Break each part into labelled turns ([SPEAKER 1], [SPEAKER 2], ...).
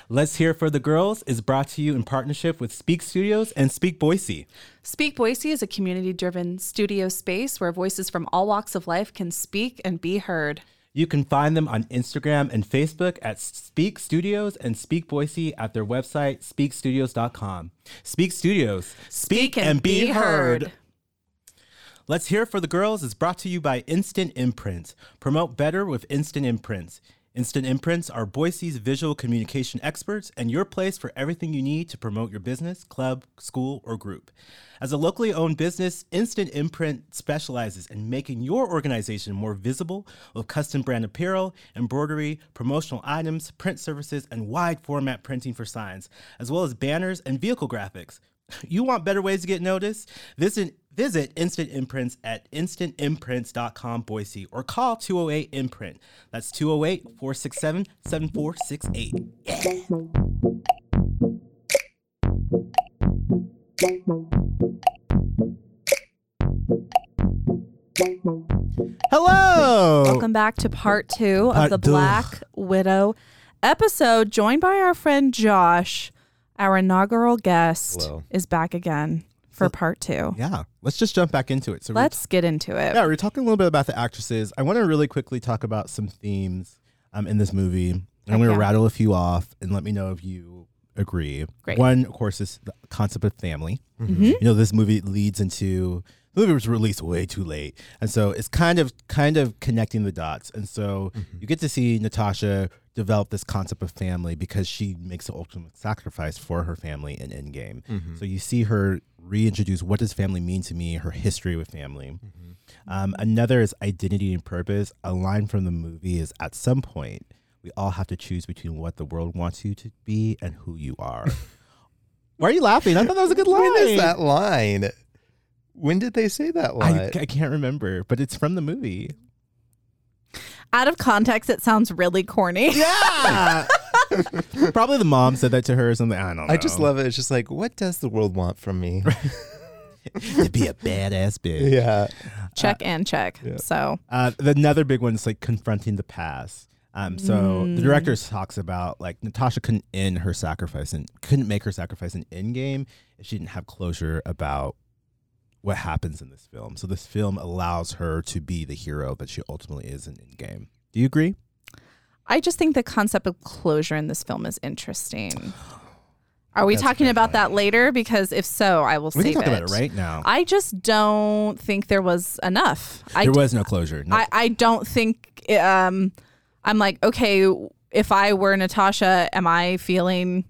[SPEAKER 1] Let's Hear for the Girls is brought to you in partnership with Speak Studios and Speak Boise.
[SPEAKER 2] Speak Boise is a community-driven studio space where voices from all walks of life can speak and be heard.
[SPEAKER 1] You can find them on Instagram and Facebook at Speak Studios and Speak Boise at their website, speakstudios.com. Speak Studios. Speak and be heard. Let's Hear for the Girls is brought to you by Instant Imprints. Promote better with Instant Imprints. Instant Imprints are Boise's visual communication experts and your place for everything you need to promote your business, club, school, or group. As a locally owned business, Instant Imprint specializes in making your organization more visible with custom brand apparel, embroidery, promotional items, print services, and wide format printing for signs, as well as banners and vehicle graphics. You want better ways to get noticed? Visit Instant Imprints at instantimprints.com Boise or call 208-IMPRINT. That's 208-467-7468. Yeah. Hello!
[SPEAKER 2] Welcome back to part two of the Black Widow episode, joined by our friend Josh. Our inaugural guest is back again for part two.
[SPEAKER 1] Yeah, let's just jump back into it. So
[SPEAKER 2] let's get into it.
[SPEAKER 1] Yeah, we're talking a little bit about the actresses. I want to really quickly talk about some themes in this movie. And I'm going to rattle a few off and let me know if you agree.
[SPEAKER 2] Great.
[SPEAKER 1] One, of course, is the concept of family.
[SPEAKER 2] Mm-hmm.
[SPEAKER 1] You know, this movie leads into... The movie was released way too late. And so it's kind of connecting the dots. And so you get to see Natasha develop this concept of family because she makes the ultimate sacrifice for her family in Endgame. So you see her reintroduce what does family mean to me, her history with family. Another is identity and purpose. A line from the movie is, at some point, we all have to choose between what the world wants you to be and who you are. Why are you laughing? I thought that was a good line.
[SPEAKER 3] When is that line? When did they say that line?
[SPEAKER 1] I can't remember, but it's from the movie.
[SPEAKER 2] Out of context, it sounds really corny.
[SPEAKER 1] Yeah. Probably the mom said that to her or something. I don't know.
[SPEAKER 3] I just love it. It's just like, what does the world want from me?
[SPEAKER 1] To be a badass bitch.
[SPEAKER 3] Yeah.
[SPEAKER 2] Check and check. Yeah. So
[SPEAKER 1] another big one is like confronting the past. So the director talks about like Natasha couldn't make her sacrifice in Endgame if she didn't have closure about what happens in this film. So this film allows her to be the hero that she ultimately is in Endgame. Do you agree?
[SPEAKER 2] I just think the concept of closure in this film is interesting. Are we talking about that later? Because if so, I will save it.
[SPEAKER 1] We can talk about it right now.
[SPEAKER 2] I just don't think there was enough.
[SPEAKER 1] There was no closure. No.
[SPEAKER 2] I don't think... I'm like, okay, if I were Natasha, am I feeling...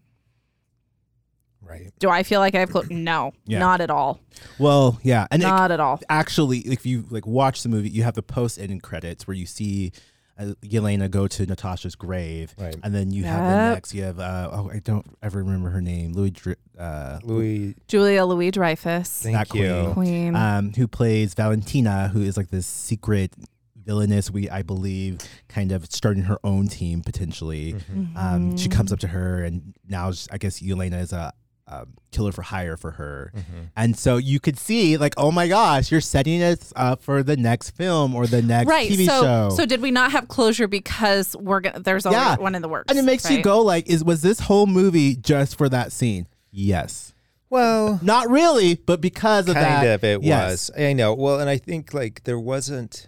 [SPEAKER 3] Right.
[SPEAKER 2] Do I feel like I have no, not at all.
[SPEAKER 1] Well, yeah, and
[SPEAKER 2] not at all.
[SPEAKER 1] Actually, if you like watch the movie, you have the post-ending credits where you see Yelena go to Natasha's grave,
[SPEAKER 3] right?
[SPEAKER 1] And then you have the next. You have I don't ever remember her name,
[SPEAKER 2] Julia Louis-Dreyfus.
[SPEAKER 3] Thank you,
[SPEAKER 2] Queen,
[SPEAKER 1] who plays Valentina, who is like this secret villainous, I believe, kind of starting her own team potentially. She comes up to her, and now I guess Yelena is a killer for hire for her. And so you could see like, oh my gosh, you're setting us up for the next film or the next TV show.
[SPEAKER 2] So did we not have closure because there's already one in the works?
[SPEAKER 1] And it makes you go like, was this whole movie just for that scene? Yes.
[SPEAKER 3] Well,
[SPEAKER 1] not really, but because of that.
[SPEAKER 3] Kind of it was. I know. Well, and I think like there wasn't,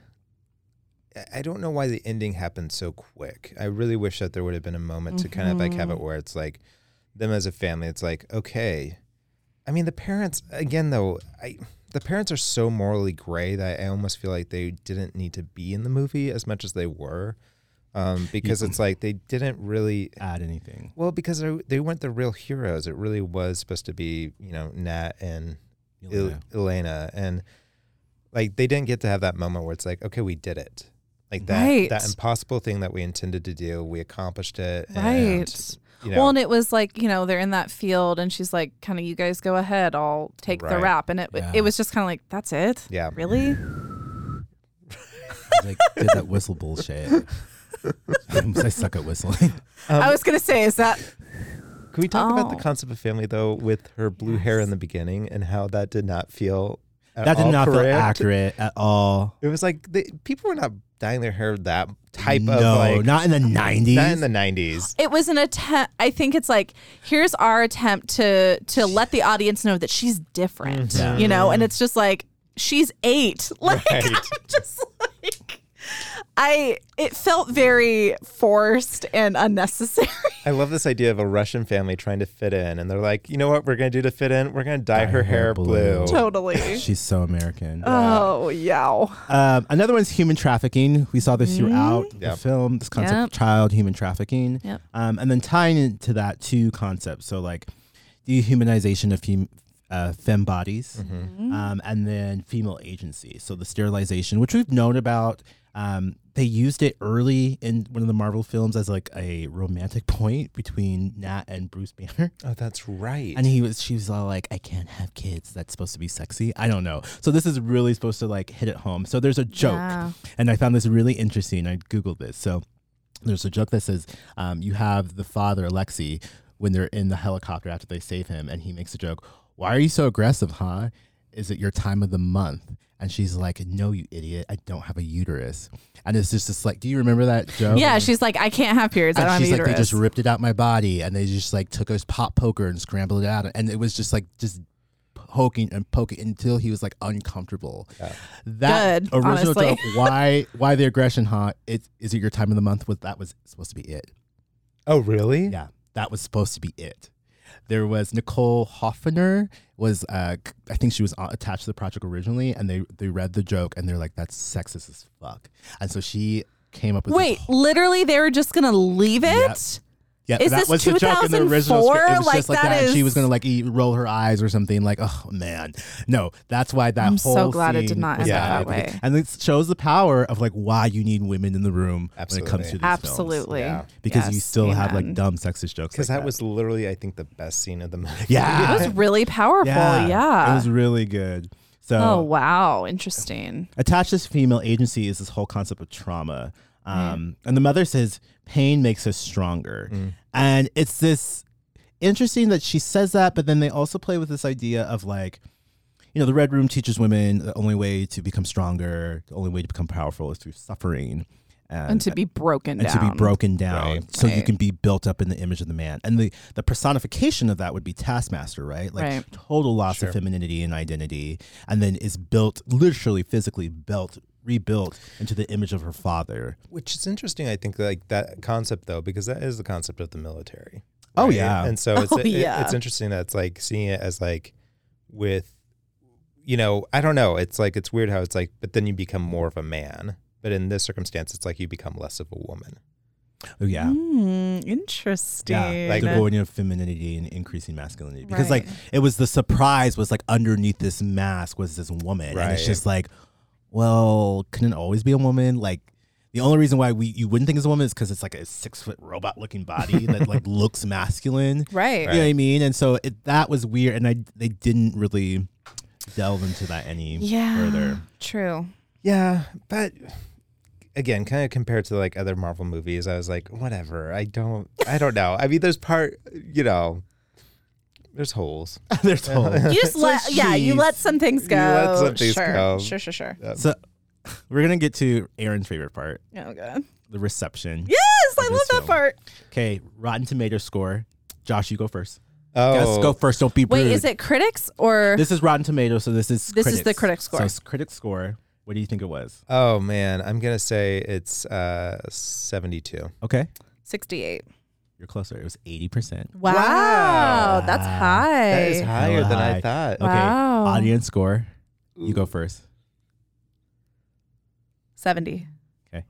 [SPEAKER 3] I don't know why the ending happened so quick. I really wish that there would have been a moment to kind of like have it where it's like, them as a family, it's like, okay. I mean, the parents, again, though, the parents are so morally gray that I almost feel like they didn't need to be in the movie as much as they were, because it's like they didn't really
[SPEAKER 1] add anything.
[SPEAKER 3] Well, because they weren't the real heroes. It really was supposed to be, Nat and Elena, and like they didn't get to have that moment where it's like, okay, we did it. Like that impossible thing that we intended to do, we accomplished it.
[SPEAKER 2] Right. Well, and it was like, they're in that field and she's like, kind of, you guys go ahead, I'll take the rap. And it was just kind of like, that's it?
[SPEAKER 3] Yeah.
[SPEAKER 2] Really?
[SPEAKER 1] Like, did that whistle bullshit. I suck at whistling.
[SPEAKER 2] I was going to say, is that...
[SPEAKER 3] Can we talk about the concept of family, though, with her blue hair in the beginning and how that did not feel
[SPEAKER 1] feel accurate at all.
[SPEAKER 3] It was like, people were not dyeing their hair that type of like.
[SPEAKER 1] Not in the 90s.
[SPEAKER 3] Not in the 90s.
[SPEAKER 2] It was an attempt. I think it's like, here's our attempt to let the audience know that she's different, you know? And it's just like, she's 8. Like,
[SPEAKER 3] Right.
[SPEAKER 2] I'm just like, it felt very forced and unnecessary.
[SPEAKER 3] I love this idea of a Russian family trying to fit in, and they're like, you know what we're going to do to fit in? We're going to dye her hair blue.
[SPEAKER 2] Totally.
[SPEAKER 1] She's so American.
[SPEAKER 2] Oh, yeah.
[SPEAKER 1] Another one's human trafficking. We saw this throughout the film, this concept of child human trafficking.
[SPEAKER 2] Yep.
[SPEAKER 1] And then tying into that two concepts. So like dehumanization of femme bodies, and then female agency. So the sterilization, which we've known about. They used it early in one of the Marvel films as like a romantic point between Nat and Bruce Banner.
[SPEAKER 3] Oh, that's right.
[SPEAKER 1] And she was all like, I can't have kids. That's supposed to be sexy. I don't know. So this is really supposed to like hit it home. So there's a joke, and I found this really interesting. I Googled this. So there's a joke that says, you have the father, Alexei, when they're in the helicopter after they save him, and he makes a joke. Why are you so aggressive, huh? Is it your time of the month? And she's like, no, you idiot. I don't have a uterus. And it's just like, do you remember that joke?
[SPEAKER 2] Yeah, she's like, I can't have periods. I don't have a uterus.
[SPEAKER 1] Like, they just ripped it out my body, and they just like took a pop poker and scrambled it out. And it was just like, poking and poking until he was like uncomfortable. Yeah. That
[SPEAKER 2] Good,
[SPEAKER 1] original
[SPEAKER 2] honestly.
[SPEAKER 1] joke, why the aggression, huh? Is it your time of the month? That was supposed to be it.
[SPEAKER 3] Oh, really?
[SPEAKER 1] Yeah, that was supposed to be it. There was Nicole Hoffner was I think she was attached to the project originally, and they read the joke and they're like, that's sexist as fuck. And so she came up with
[SPEAKER 2] literally they were just gonna leave it?
[SPEAKER 1] Yeah,
[SPEAKER 2] is
[SPEAKER 1] that
[SPEAKER 2] this
[SPEAKER 1] was the joke in the original
[SPEAKER 2] 2004?
[SPEAKER 1] script. It was
[SPEAKER 2] Like,
[SPEAKER 1] just like that. And she was gonna like roll her eyes or something. Like, oh man, no. That's why that
[SPEAKER 2] I'm
[SPEAKER 1] whole
[SPEAKER 2] so glad it
[SPEAKER 1] scene
[SPEAKER 2] did not
[SPEAKER 1] was
[SPEAKER 2] end up that way.
[SPEAKER 1] And it shows the power of like why you need women in the room when it comes to these
[SPEAKER 2] Absolutely.
[SPEAKER 1] films. Because you still have like dumb sexist jokes.
[SPEAKER 3] Because
[SPEAKER 1] like
[SPEAKER 3] that was literally, I think, the best scene of the movie.
[SPEAKER 1] Yeah,
[SPEAKER 2] it was really powerful. Yeah,
[SPEAKER 1] it was really good. So,
[SPEAKER 2] oh wow, interesting.
[SPEAKER 1] Attached to this female agency is this whole concept of trauma. And the mother says pain makes us stronger. And it's this interesting that she says that, but then they also play with this idea of like, you know, the Red Room teaches women the only way to become stronger, the only way to become powerful is through suffering.
[SPEAKER 2] And to be broken down.
[SPEAKER 1] And to be broken down.
[SPEAKER 3] Right.
[SPEAKER 1] So you can be built up in the image of the man. And the personification of that would be Taskmaster, right? Like total loss of femininity and identity. And then is built, literally physically rebuilt into the image of her father.
[SPEAKER 3] Which is interesting, I think, like that concept though, because that is the concept of the military.
[SPEAKER 1] Right? Oh
[SPEAKER 3] yeah. And so it's interesting that it's like seeing it as like with, you know, I don't know. It's like, it's weird how it's like, but then you become more of a man. But in this circumstance, it's like you become less of a woman.
[SPEAKER 1] Oh yeah.
[SPEAKER 2] Interesting.
[SPEAKER 1] Yeah, like avoiding of femininity and increasing masculinity. Because like it was the surprise was like underneath this mask was this woman. Right. And it's just like, well, couldn't it always be a woman? Like the only reason why you wouldn't think it's a woman is because it's like a 6-foot robot looking body that like looks masculine.
[SPEAKER 2] Right.
[SPEAKER 1] You know what I mean? And so that was weird, and they didn't really delve into that any further.
[SPEAKER 2] True.
[SPEAKER 3] Yeah, but again, kind of compared to like other Marvel movies, I was like, whatever. I don't know. I mean, there's there's holes.
[SPEAKER 1] There's holes.
[SPEAKER 2] You just you let some things go.
[SPEAKER 3] You let some things go.
[SPEAKER 2] Sure.
[SPEAKER 3] Yep.
[SPEAKER 1] So we're going to get to Aaron's favorite part.
[SPEAKER 2] Oh, God.
[SPEAKER 1] The reception.
[SPEAKER 2] Yes, I love that part.
[SPEAKER 1] Okay, Rotten Tomatoes score. Josh, you go first.
[SPEAKER 3] Oh.
[SPEAKER 1] Guys, go first. Don't be rude.
[SPEAKER 2] Wait, is it critics or?
[SPEAKER 1] This is Rotten Tomatoes, so this is critics.
[SPEAKER 2] Is the critic score.
[SPEAKER 1] So it's critic score. What do you think it was?
[SPEAKER 3] Oh, man. I'm going to say it's 72.
[SPEAKER 1] Okay.
[SPEAKER 2] 68.
[SPEAKER 1] You're closer. It was 80%.
[SPEAKER 2] Wow. That's high.
[SPEAKER 3] That is higher than I thought.
[SPEAKER 1] Okay.
[SPEAKER 2] Wow.
[SPEAKER 1] Audience score. You go first.
[SPEAKER 2] 70.
[SPEAKER 1] Okay.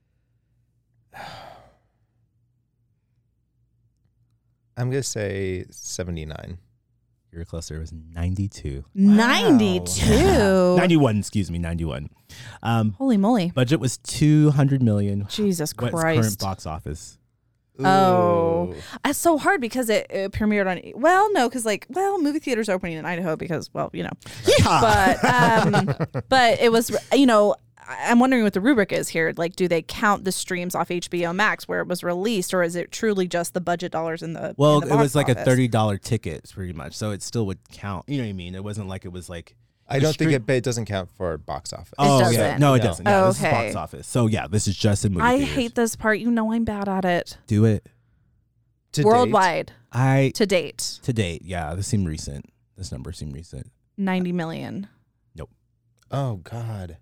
[SPEAKER 3] I'm going to say 79.
[SPEAKER 1] You're closer. It was 92.
[SPEAKER 2] 92.
[SPEAKER 1] 91, excuse me, 91.
[SPEAKER 2] Holy moly.
[SPEAKER 1] Budget was $200 million.
[SPEAKER 2] Jesus Christ.
[SPEAKER 1] What's current box office?
[SPEAKER 2] Oh, it's so hard because it premiered on. Well, no, because movie theaters are opening in Idaho because, well, you know.
[SPEAKER 1] Yeah.
[SPEAKER 2] But it was, you know, I'm wondering what the rubric is here. Like, do they count the streams off HBO Max where it was released, or is it truly just the budget dollars in the?
[SPEAKER 1] Well,
[SPEAKER 2] in the
[SPEAKER 1] it was like
[SPEAKER 2] office?
[SPEAKER 1] a $30 ticket, pretty much, so it still would count. You know what I mean? It wasn't like it was like
[SPEAKER 3] I don't think it doesn't count for box office.
[SPEAKER 1] Oh,
[SPEAKER 2] doesn't.
[SPEAKER 1] yeah. No, it doesn't. Yeah, this is
[SPEAKER 2] Okay.
[SPEAKER 1] box office. So, yeah, this is just in movie
[SPEAKER 2] I
[SPEAKER 1] theaters.
[SPEAKER 2] hate this part. You know I'm bad at it.
[SPEAKER 1] Do it.
[SPEAKER 3] To
[SPEAKER 2] Worldwide.
[SPEAKER 1] To
[SPEAKER 2] date.
[SPEAKER 1] date, yeah, this seemed recent. This number seemed recent.
[SPEAKER 2] 90 million.
[SPEAKER 1] Nope.
[SPEAKER 3] Oh, God.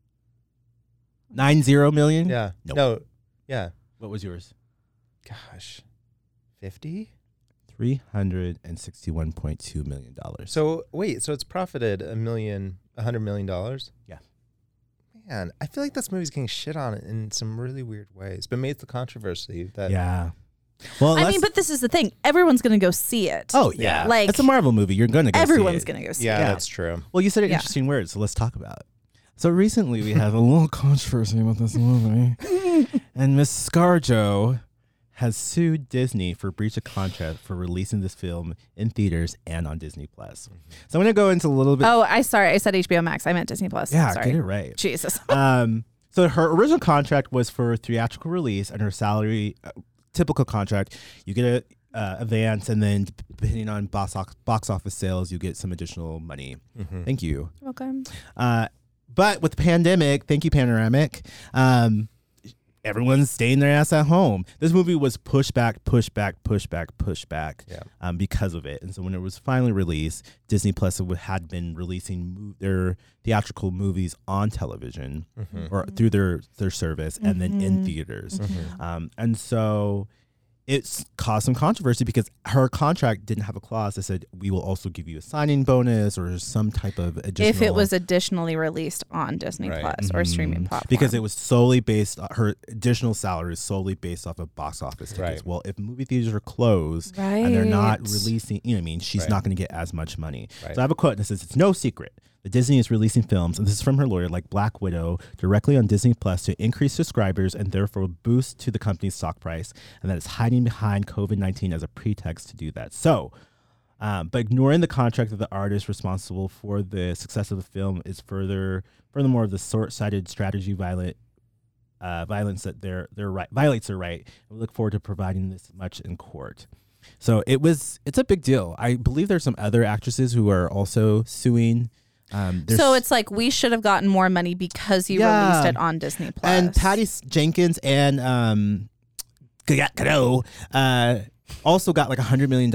[SPEAKER 1] 90 million?
[SPEAKER 3] Yeah.
[SPEAKER 1] Nope.
[SPEAKER 3] No. Yeah.
[SPEAKER 1] What was yours?
[SPEAKER 3] Gosh. 50?
[SPEAKER 1] $361.2 million.
[SPEAKER 3] So wait, so it's profited $100 million?
[SPEAKER 1] Yeah.
[SPEAKER 3] Man, I feel like this movie's getting shit on in some really weird ways, but made the controversy that.
[SPEAKER 1] Yeah. Well,
[SPEAKER 2] I mean, but this is the thing. Everyone's going to go see it.
[SPEAKER 1] Oh, yeah.
[SPEAKER 2] Like,
[SPEAKER 1] it's a Marvel movie. You're going to go
[SPEAKER 2] everyone's
[SPEAKER 1] see it.
[SPEAKER 2] going to go see
[SPEAKER 3] Yeah,
[SPEAKER 2] it.
[SPEAKER 3] that's true.
[SPEAKER 1] Well, you said an
[SPEAKER 2] Yeah.
[SPEAKER 1] interesting word, so let's talk about it. So recently we had a little controversy about this movie. And Miss ScarJo has sued Disney for breach of contract for releasing this film in theaters and on Disney Plus. So I'm going to go into a little bit.
[SPEAKER 2] Oh, I said HBO Max. I meant Disney Plus.
[SPEAKER 1] Yeah,
[SPEAKER 2] Sorry.
[SPEAKER 1] get it right.
[SPEAKER 2] Jesus.
[SPEAKER 1] So her original contract was for theatrical release, and her salary, typical contract, you get a advance, and then depending on box office sales, you get some additional money. Thank you.
[SPEAKER 2] Welcome.
[SPEAKER 1] But with the pandemic, thank you, Panoramic, everyone's staying their ass at home. This movie was pushed back because of it. And so when it was finally released, Disney Plus had been releasing their theatrical movies on television or through their service and then in theaters. And so it's caused some controversy because her contract didn't have a clause that said we will also give you a signing bonus or some type of additional.
[SPEAKER 2] If it was additionally released on Disney Plus or a streaming platform.
[SPEAKER 1] Because it was solely based, her additional salary is solely based off of box office tickets.
[SPEAKER 3] Right.
[SPEAKER 1] Well, if movie theaters are closed and they're not releasing, you know what I mean, she's not going to get as much money.
[SPEAKER 3] Right.
[SPEAKER 1] So I have a quote that says, "It's no secret that Disney is releasing films," and this is from her lawyer, like Black Widow, directly on Disney Plus to increase subscribers and therefore boost to the company's stock price, and that it's hiding behind COVID-19 as a pretext to do that. So, but ignoring the contract of the artist responsible for the success of the film is furthermore the short-sighted strategy violence that violates their right. We look forward to providing this much in court. So it's a big deal. I believe there's some other actresses who are also suing.
[SPEAKER 2] So it's like we should have gotten more money because you released it on Disney Plus.
[SPEAKER 1] And Patty Jenkins and Godot also got like $100 million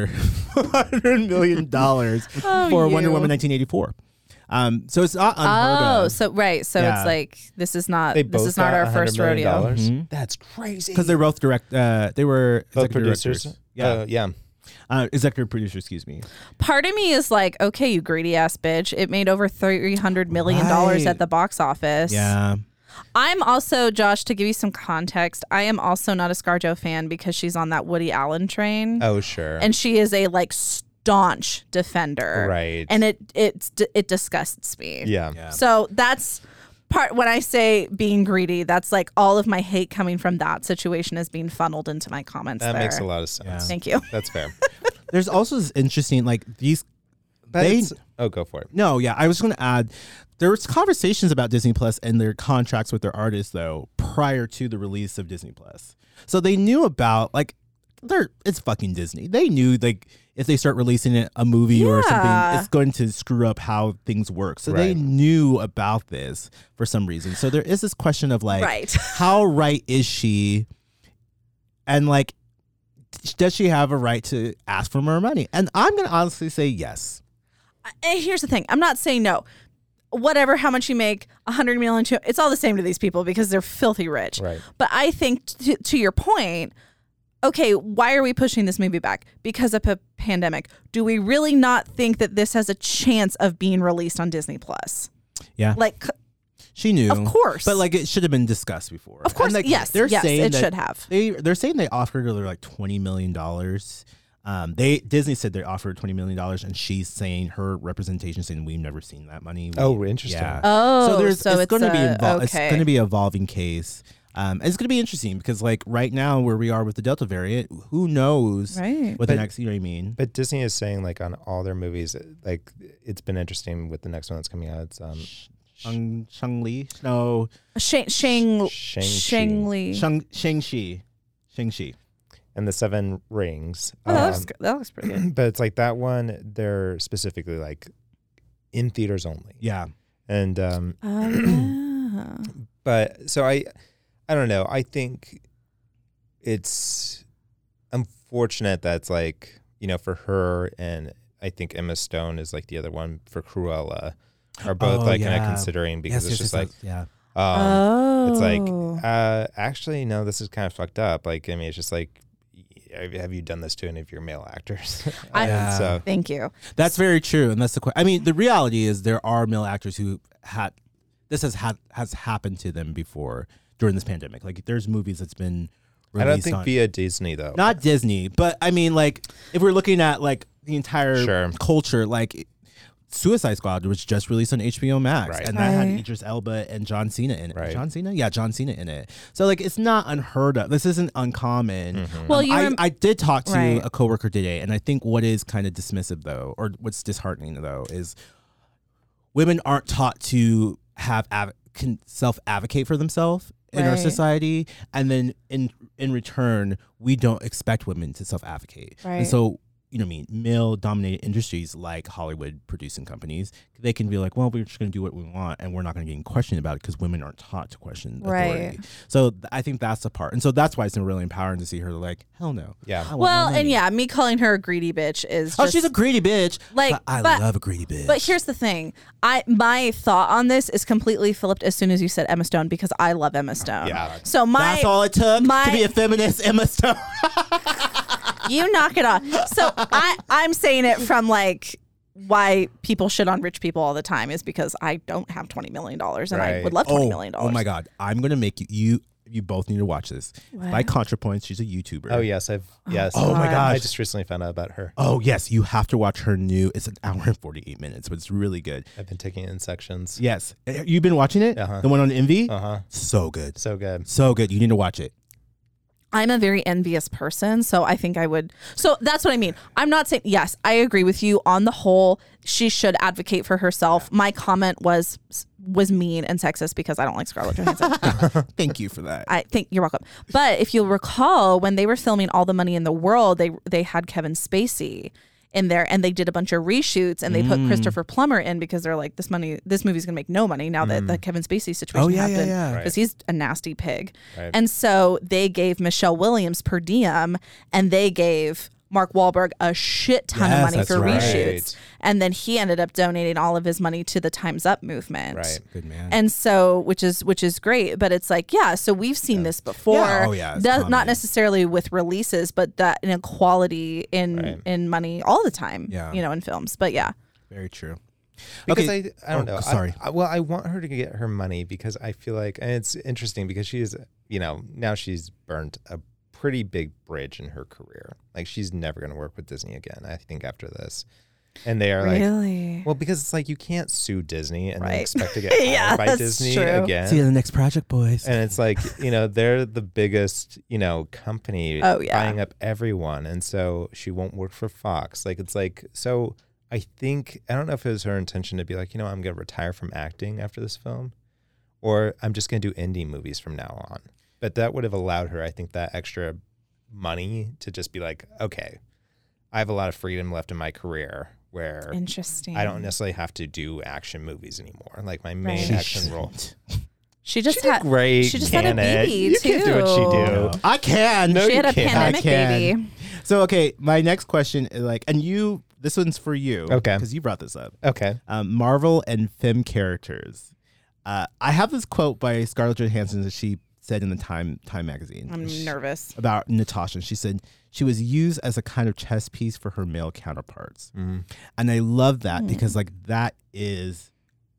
[SPEAKER 1] for Wonder Woman 1984. So it's not unheard of.
[SPEAKER 2] So it's like this is not our first
[SPEAKER 3] $100 million?
[SPEAKER 2] rodeo.
[SPEAKER 3] That's crazy.
[SPEAKER 1] Because they're both they were
[SPEAKER 3] both
[SPEAKER 1] executive
[SPEAKER 3] producers.
[SPEAKER 1] directors. Yeah. Executive producer, excuse me.
[SPEAKER 2] Part of me is like, okay, you greedy ass bitch. It made over $300 million at the box office.
[SPEAKER 1] Yeah.
[SPEAKER 2] I'm also, Josh, to give you some context, I am also not a ScarJo fan because she's on that Woody Allen train.
[SPEAKER 3] Oh, sure.
[SPEAKER 2] And she is a like staunch defender.
[SPEAKER 3] Right.
[SPEAKER 2] And it disgusts me.
[SPEAKER 3] Yeah.
[SPEAKER 2] So that's part, when I say being greedy, that's like all of my hate coming from that situation is being funneled into my comments.
[SPEAKER 3] That
[SPEAKER 2] there.
[SPEAKER 3] makes a lot of sense.
[SPEAKER 1] Yeah.
[SPEAKER 2] Thank you.
[SPEAKER 3] That's fair.
[SPEAKER 1] There's also this interesting, like these.
[SPEAKER 3] Go for it.
[SPEAKER 1] No, yeah, I was going to add, there was conversations about Disney Plus and their contracts with their artists though prior to the release of Disney Plus, so they knew about it's fucking Disney. They knew like if they start releasing a movie or something, it's going to screw up how things work. So they knew about this for some reason. So there is this question of like, how right is she, and like, does she have a right to ask for more money? And I'm going to honestly say yes.
[SPEAKER 2] Here's the thing. I'm not saying no. Whatever, how much you make, $100 million, it's all the same to these people because they're filthy rich.
[SPEAKER 3] Right.
[SPEAKER 2] But I think to your point, okay, why are we pushing this movie back? Because of a pandemic. Do we really not think that this has a chance of being released on Disney Plus?
[SPEAKER 1] Yeah.
[SPEAKER 2] Like,
[SPEAKER 1] she knew.
[SPEAKER 2] Of course.
[SPEAKER 1] But like it should have been discussed before.
[SPEAKER 2] Of course.
[SPEAKER 1] And, like,
[SPEAKER 2] yes, it should have.
[SPEAKER 1] They're saying they offered her like $20 million. Disney said they offered $20 million, and she's saying her representation saying we've never seen that money.
[SPEAKER 3] Interesting.
[SPEAKER 1] Yeah.
[SPEAKER 2] Oh,
[SPEAKER 1] it's going to be
[SPEAKER 2] okay.
[SPEAKER 1] It's going to be an evolving case. And it's going to be interesting because like right now where we are with the Delta variant, who knows what the next, you know what I mean?
[SPEAKER 3] But Disney is saying like on all their movies, like it's been interesting with the next one that's coming out. It's
[SPEAKER 1] Shang-Li? No. Shang-Chi.
[SPEAKER 3] And the Seven Rings.
[SPEAKER 2] Oh, that looks pretty good.
[SPEAKER 3] But it's like that one, they're specifically like in theaters only.
[SPEAKER 1] Yeah.
[SPEAKER 3] And
[SPEAKER 2] Yeah.
[SPEAKER 3] but so I don't know. I think it's unfortunate that's like, you know, for her, and I think Emma Stone is like the other one for Cruella, are both kind of considering, because it's just like, it's like, actually, no, this is kind of fucked up. Like, I mean, it's just like, have you done this to any of your male actors?
[SPEAKER 2] So thank you.
[SPEAKER 1] That's very true, and that's the question. I mean, the reality is there are male actors who this has happened to them before during this pandemic. Like, there's movies that's been released.
[SPEAKER 3] I don't think via Disney though.
[SPEAKER 1] Not Disney, but I mean, like, if we're looking at like the entire culture, like Suicide Squad was just released on HBO Max, and that had Idris Elba and John Cena in it.
[SPEAKER 3] Right.
[SPEAKER 1] John Cena? Yeah, John Cena in it. So, like, it's not unheard of. This isn't uncommon.
[SPEAKER 3] Mm-hmm.
[SPEAKER 2] Well,
[SPEAKER 1] I did talk to a coworker today, and I think what is kind of dismissive, though, or what's disheartening, though, is women aren't taught to have can self-advocate for themselves in our society, and then in return, we don't expect women to self-advocate. And so, you know what I mean, male-dominated industries like Hollywood producing companies, they can be like, well, we're just going to do what we want, and we're not going to get in question about it because women aren't taught to question authority. So I think that's the part. And so that's why it's been really empowering to see her like, hell no.
[SPEAKER 3] Yeah.
[SPEAKER 2] Well, and me calling her a greedy bitch is just,
[SPEAKER 1] she's a greedy bitch.
[SPEAKER 2] Like,
[SPEAKER 1] I love a greedy bitch.
[SPEAKER 2] But here's the thing. My thought on this is completely flipped as soon as you said Emma Stone, because I love Emma Stone.
[SPEAKER 3] Yeah.
[SPEAKER 2] So
[SPEAKER 1] that's all it took to be a feminist, Emma Stone.
[SPEAKER 2] You knock it off. So I'm saying it from like why people shit on rich people all the time is because I don't have $20 million and I would love $20 million.
[SPEAKER 1] Oh my God. I'm going to make you both need to watch this. By ContraPoints, she's a YouTuber.
[SPEAKER 3] Oh yes, yes.
[SPEAKER 1] Oh my gosh.
[SPEAKER 3] I just recently found out about her.
[SPEAKER 1] Oh yes, you have to watch her new. It's an hour and 48 minutes, but it's really good.
[SPEAKER 3] I've been taking it in sections.
[SPEAKER 1] Yes, you've been watching it. The one on Envy. So good.
[SPEAKER 3] So good.
[SPEAKER 1] So good. You need to watch it.
[SPEAKER 2] I'm a very envious person, so I think I would. So that's what I mean. I'm not saying, yes, I agree with you on the whole. She should advocate for herself. My comment was mean and sexist because I don't like Scarlett Johansson.
[SPEAKER 1] Thank you for that.
[SPEAKER 2] I think you're welcome. But if you'll recall, when they were filming All the Money in the World, they had Kevin Spacey in there, and they did a bunch of reshoots, and they put Christopher Plummer in because they're like, this movie's gonna make no money now that the Kevin Spacey situation happened, because he's a nasty pig. And so they gave Michelle Williams per diem, and they gave Mark Wahlberg a shit ton of money for reshoots. And then he ended up donating all of his money to the Time's Up movement.
[SPEAKER 3] Right.
[SPEAKER 1] Good man.
[SPEAKER 2] And so, which is great, but it's like, so we've seen this before. Not necessarily with releases, but that inequality in money all the time, in films. But
[SPEAKER 1] very true.
[SPEAKER 3] Because I don't know.
[SPEAKER 1] Sorry.
[SPEAKER 3] I want her to get her money because I feel like, and it's interesting because she is, now she's burned a pretty big bridge in her career. Like, she's never going to work with Disney again, I think, after this. And they are like, well, because it's like you can't sue Disney and then expect to get hired by Disney again.
[SPEAKER 1] See you in the next project, boys.
[SPEAKER 3] And it's like, they're the biggest, company buying up everyone. And so she won't work for Fox. Like, it's like, so I don't know if it was her intention to be like, I'm going to retire from acting after this film, or I'm just going to do indie movies from now on. But that would have allowed her, I think, that extra money to just be like, okay, I have a lot of freedom left in my career where I don't necessarily have to do action movies anymore. Like, my main action role.
[SPEAKER 2] She just had
[SPEAKER 3] great.
[SPEAKER 2] She just had a baby
[SPEAKER 3] you
[SPEAKER 2] too.
[SPEAKER 3] You can do what she do.
[SPEAKER 1] I can.
[SPEAKER 2] No, she had a pandemic baby.
[SPEAKER 1] So okay, my next question is this one's for you.
[SPEAKER 3] Okay.
[SPEAKER 1] Because you brought this up.
[SPEAKER 3] Okay.
[SPEAKER 1] Marvel and femme characters. I have this quote by Scarlett Johansson that she said in the Time magazine.
[SPEAKER 2] I'm nervous.
[SPEAKER 1] About Natasha. She said she was used as a kind of chess piece for her male counterparts. And I love that because that is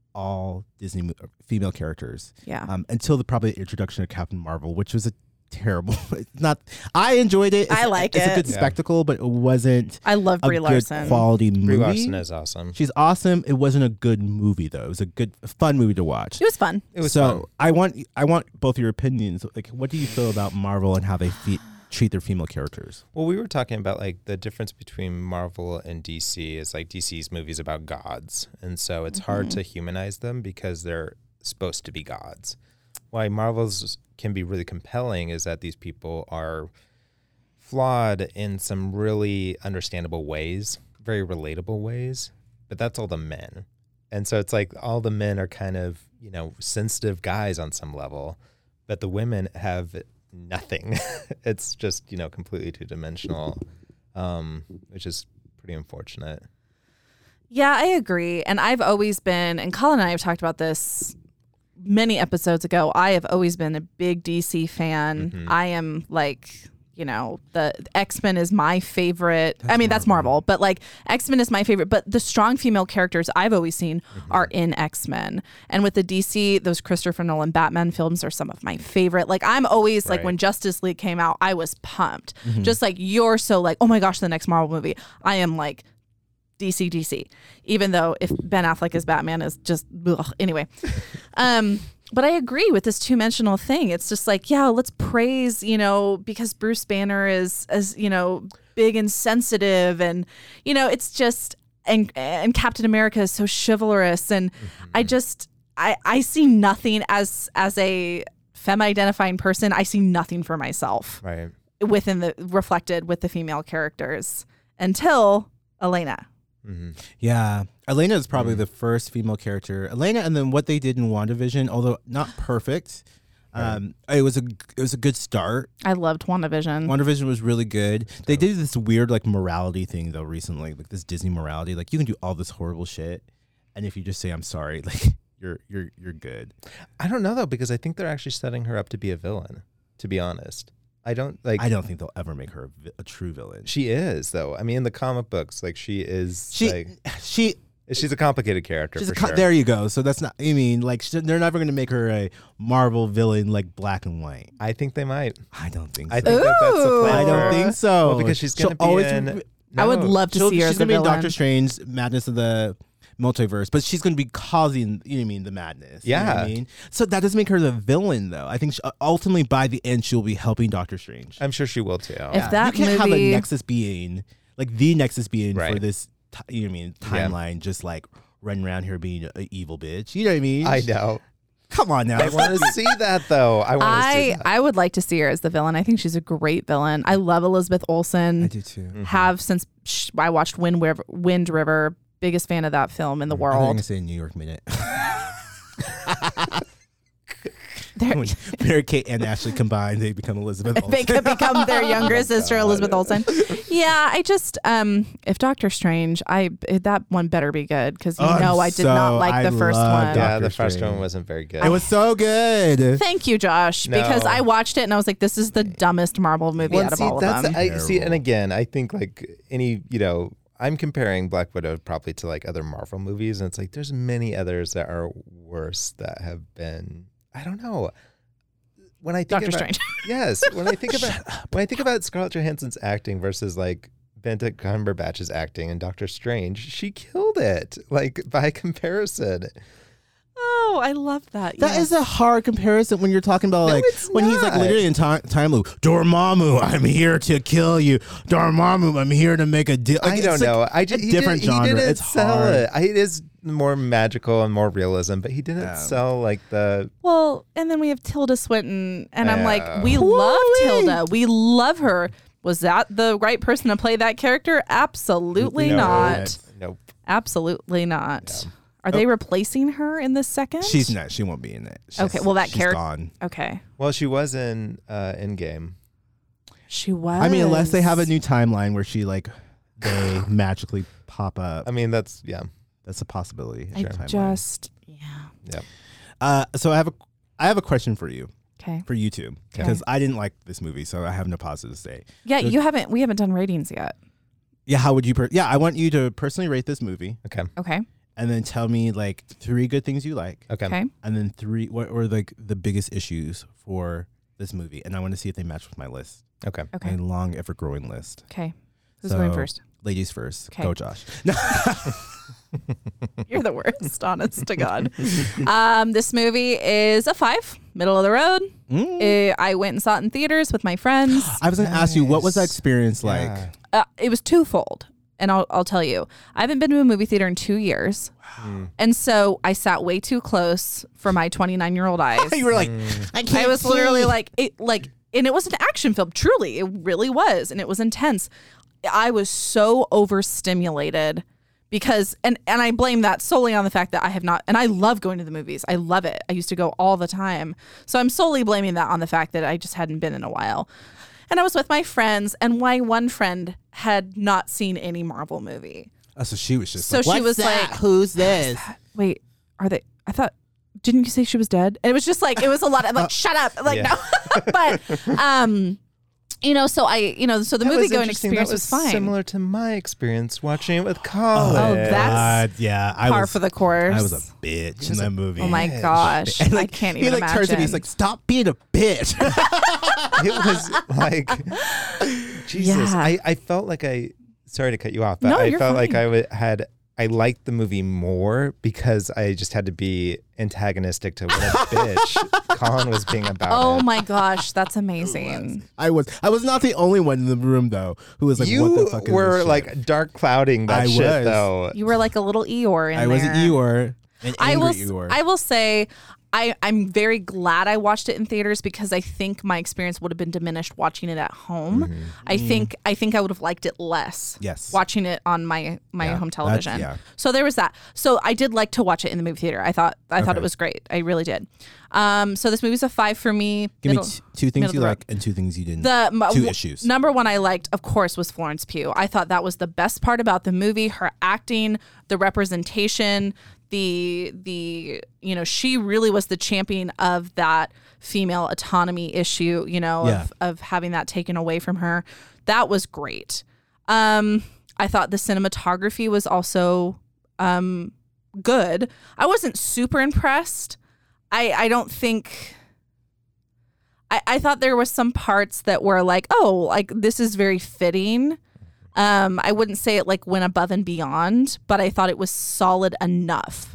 [SPEAKER 1] all Disney female characters.
[SPEAKER 2] Yeah.
[SPEAKER 1] Until probably the introduction of Captain Marvel, which was a terrible. I enjoyed it.
[SPEAKER 2] I like
[SPEAKER 1] it. It's a good spectacle, but it wasn't.
[SPEAKER 2] I love Brie Larson.
[SPEAKER 1] Good quality movie.
[SPEAKER 3] Brie Larson is awesome.
[SPEAKER 1] She's awesome. It wasn't a good movie though. It was a fun movie to watch.
[SPEAKER 2] It was fun.
[SPEAKER 1] Fun. I want both your opinions. Like, what do you feel about Marvel and how they treat their female characters?
[SPEAKER 3] Well, we were talking about the difference between Marvel and DC is DC's movies about gods, and so it's hard to humanize them because they're supposed to be gods. Why Marvel's can be really compelling is that these people are flawed in some really understandable ways, very relatable ways, but that's all the men. And so it's like all the men are kind of, sensitive guys on some level, but the women have nothing. It's just, completely two-dimensional, which is pretty unfortunate.
[SPEAKER 2] Yeah, I agree. And I've always been, and Colin and I have talked about this many episodes ago, I have always been a big DC fan.
[SPEAKER 3] Mm-hmm.
[SPEAKER 2] I am like, the X-Men is my favorite. That's Marvel, but like X-Men is my favorite. But the strong female characters I've always seen are in X-Men. And with the DC, those Christopher Nolan Batman films are some of my favorite. Like I'm always like when Justice League came out, I was pumped. Just like you're so like, oh my gosh, the next Marvel movie. I am like DC. Even though if Ben Affleck as Batman is just anyway. But I agree with this two-dimensional thing. It's just like, yeah, let's praise, because Bruce Banner is as, big and sensitive and, it's just, and Captain America is so chivalrous. And I see nothing as a femme-identifying person. I see nothing for myself reflected with the female characters until Elena.
[SPEAKER 3] Mm-hmm.
[SPEAKER 1] Yeah. Elena is probably the first female character. Elena, and then what they did in WandaVision, although not perfect, it was a good start.
[SPEAKER 2] I loved WandaVision.
[SPEAKER 1] WandaVision was really good. They did this weird like morality thing though recently, like this Disney morality. Like you can do all this horrible shit, and if you just say I'm sorry, like you're good.
[SPEAKER 3] I don't know though, because I think they're actually setting her up to be a villain. To be honest. I don't
[SPEAKER 1] think they'll ever make her a true villain.
[SPEAKER 3] She is though. I mean, in the comic books, like she's a complicated character. Sure.
[SPEAKER 1] There you go. So that's not. I mean, like they're never going to make her a Marvel villain like black and white.
[SPEAKER 3] I think they might.
[SPEAKER 1] I don't think so.
[SPEAKER 3] I think that's the plan.
[SPEAKER 1] I don't think so.
[SPEAKER 3] Well, because she's going to be in.
[SPEAKER 2] I would love to see her as a villain. She's going to be in
[SPEAKER 1] Doctor Strange, Madness of the Multiverse, but she's going to be causing, the madness.
[SPEAKER 3] Yeah.
[SPEAKER 1] You know what I mean? So that doesn't make her the villain, though. I think ultimately, by the end, she'll be helping Doctor Strange.
[SPEAKER 3] I'm sure she will, too.
[SPEAKER 2] If that
[SPEAKER 1] you can't have
[SPEAKER 2] movie...
[SPEAKER 1] a Nexus being, like the Nexus being for this, timeline, just like running around here being an evil bitch. You know what I mean?
[SPEAKER 3] I know.
[SPEAKER 1] Come on now.
[SPEAKER 3] I want to see that, though.
[SPEAKER 2] I would like to see her as the villain. I think she's a great villain. I love Elizabeth Olsen.
[SPEAKER 1] I do, too. Mm-hmm.
[SPEAKER 2] Have since I watched Wind River. Biggest fan of that film in the world.
[SPEAKER 1] I'm going to say New York Minute. When Mary Kate and Ashley combine, they become Elizabeth Olsen.
[SPEAKER 2] They could become their younger sister, Elizabeth Olsen. Yeah, I just, if Doctor Strange, that one better be good because I did not like the first one.
[SPEAKER 3] Yeah, the first one wasn't very good.
[SPEAKER 1] It was so good.
[SPEAKER 2] Thank you, Josh, because I watched it and I was like, this is the dumbest Marvel movie out of all of them.
[SPEAKER 3] And again, I think like any, I'm comparing Black Widow probably to like other Marvel movies, and it's like there's many others that are worse that have been. I don't know. When I think
[SPEAKER 2] Doctor Strange.
[SPEAKER 3] Yes, when I think about Scarlett Johansson's acting versus like Benedict Cumberbatch's acting in Doctor Strange, she killed it. Like by comparison.
[SPEAKER 2] Oh, I love that.
[SPEAKER 1] That is a hard comparison when you're talking about when he's like literally in time loop. Dormammu, I'm here to kill you. Dormammu, I'm here to make a deal.
[SPEAKER 3] Like, I don't know.
[SPEAKER 1] Different genre. It's hard.
[SPEAKER 3] It is more magical and more realism, but he didn't sell like the.
[SPEAKER 2] Well, and then we have Tilda Swinton, and I'm like, we love Tilda. We love her. Was that the right person to play that character? Absolutely not.
[SPEAKER 3] Nope.
[SPEAKER 2] Absolutely not. No. Are they replacing her in this second?
[SPEAKER 1] She's not. She won't be in it.
[SPEAKER 2] Okay. Well, that character.
[SPEAKER 1] Gone.
[SPEAKER 2] Okay.
[SPEAKER 3] Well, she was in Endgame.
[SPEAKER 2] She was.
[SPEAKER 1] I mean, unless they have a new timeline where she they magically pop up.
[SPEAKER 3] I mean, that's
[SPEAKER 1] a possibility. So I have a question for you.
[SPEAKER 2] Okay.
[SPEAKER 1] For you two, because I didn't like this movie, so I have no positive to say.
[SPEAKER 2] Yeah, so, we haven't done ratings yet.
[SPEAKER 1] Yeah, how would you? I want you to personally rate this movie.
[SPEAKER 2] Okay.
[SPEAKER 1] And then tell me like 3 good things you like.
[SPEAKER 2] Okay.
[SPEAKER 1] And then 3 what were like the biggest issues for this movie, and I want to see if they match with my list.
[SPEAKER 3] Okay.
[SPEAKER 1] My long, ever growing list.
[SPEAKER 2] Okay. Who's going first?
[SPEAKER 1] Ladies first.
[SPEAKER 2] Okay.
[SPEAKER 1] Go, Josh.
[SPEAKER 2] You're the worst, honest to God. This movie is a 5, middle of the road. I went and saw it in theaters with my friends.
[SPEAKER 1] I was going to ask you, what was that experience like?
[SPEAKER 2] It was twofold. And I'll tell you, I haven't been to a movie theater in 2 years. Wow. And so I sat way too close for my 29-year-old eyes.
[SPEAKER 1] You were like, I can't.
[SPEAKER 2] I was literally and it was an action film. Truly, it really was. And it was intense. I was so overstimulated because and I blame that solely on the fact that I have not, and I love going to the movies. I love it. I used to go all the time. So I'm solely blaming that on the fact that I just hadn't been in a while. And I was with my friends, and my one friend had not seen any Marvel movie.
[SPEAKER 1] Oh, so she was just
[SPEAKER 2] So
[SPEAKER 1] like,
[SPEAKER 2] she
[SPEAKER 1] what's
[SPEAKER 2] was
[SPEAKER 1] that?
[SPEAKER 2] like,
[SPEAKER 1] Who's this?
[SPEAKER 2] Wait, are they? I thought, didn't you say she was dead? And it was just like, it was a lot of like, shut up. Like,
[SPEAKER 3] Yeah.
[SPEAKER 2] no. But, you know, so so the movie going experience was fine.
[SPEAKER 3] Similar to my experience watching it with Colin.
[SPEAKER 2] Oh, that's
[SPEAKER 1] yeah.
[SPEAKER 2] par for the course.
[SPEAKER 1] I was a bitch in that movie.
[SPEAKER 2] Oh my gosh.
[SPEAKER 1] And
[SPEAKER 2] I can't even
[SPEAKER 1] he like
[SPEAKER 2] imagine.
[SPEAKER 1] turns to me, he's like, stop being a bitch.
[SPEAKER 3] It was like, Jesus.
[SPEAKER 2] Yeah.
[SPEAKER 3] I felt like sorry to cut you off, but
[SPEAKER 2] No,
[SPEAKER 3] I
[SPEAKER 2] you're
[SPEAKER 3] felt like
[SPEAKER 2] fine.
[SPEAKER 3] I liked the movie more because I just had to be antagonistic to what a bitch Colin was being about.
[SPEAKER 2] Oh
[SPEAKER 3] it.
[SPEAKER 2] my gosh, that's amazing.
[SPEAKER 1] I was not the only one in the room though who was like,
[SPEAKER 3] You
[SPEAKER 1] what the fuck is
[SPEAKER 3] were
[SPEAKER 1] this shit?
[SPEAKER 3] like dark clouding that
[SPEAKER 1] I
[SPEAKER 3] shit
[SPEAKER 1] was.
[SPEAKER 3] though.
[SPEAKER 2] You were like a little Eeyore in
[SPEAKER 1] I
[SPEAKER 2] there.
[SPEAKER 1] was an Eeyore. An angry Eeyore.
[SPEAKER 2] I will say I'm very glad I watched it in theaters because I think my experience would have been diminished watching it at home.
[SPEAKER 3] Mm-hmm.
[SPEAKER 2] I think I would have liked it less.
[SPEAKER 1] Yes.
[SPEAKER 2] Watching it on my home television.
[SPEAKER 1] yeah.
[SPEAKER 2] So there was that. So I did like to watch it in the movie theater. I thought it was great. I really did. So this movie's a 5 for me.
[SPEAKER 1] Give
[SPEAKER 2] Middle-
[SPEAKER 1] me two things
[SPEAKER 2] middle
[SPEAKER 1] you
[SPEAKER 2] of the
[SPEAKER 1] like
[SPEAKER 2] road.
[SPEAKER 1] and two things you didn't.
[SPEAKER 2] The
[SPEAKER 1] two issues.
[SPEAKER 2] Number one I liked, of course, was Florence Pugh. I thought that was the best part about the movie. Her acting, the representation, the she really was the champion of that female autonomy issue,
[SPEAKER 1] Yeah.
[SPEAKER 2] of having that taken away from her. That was great. I thought the cinematography was also good. I wasn't super impressed. I don't think I thought there was some parts that were like, oh, like this is very fitting. I wouldn't say it like went above and beyond, but I thought it was solid enough.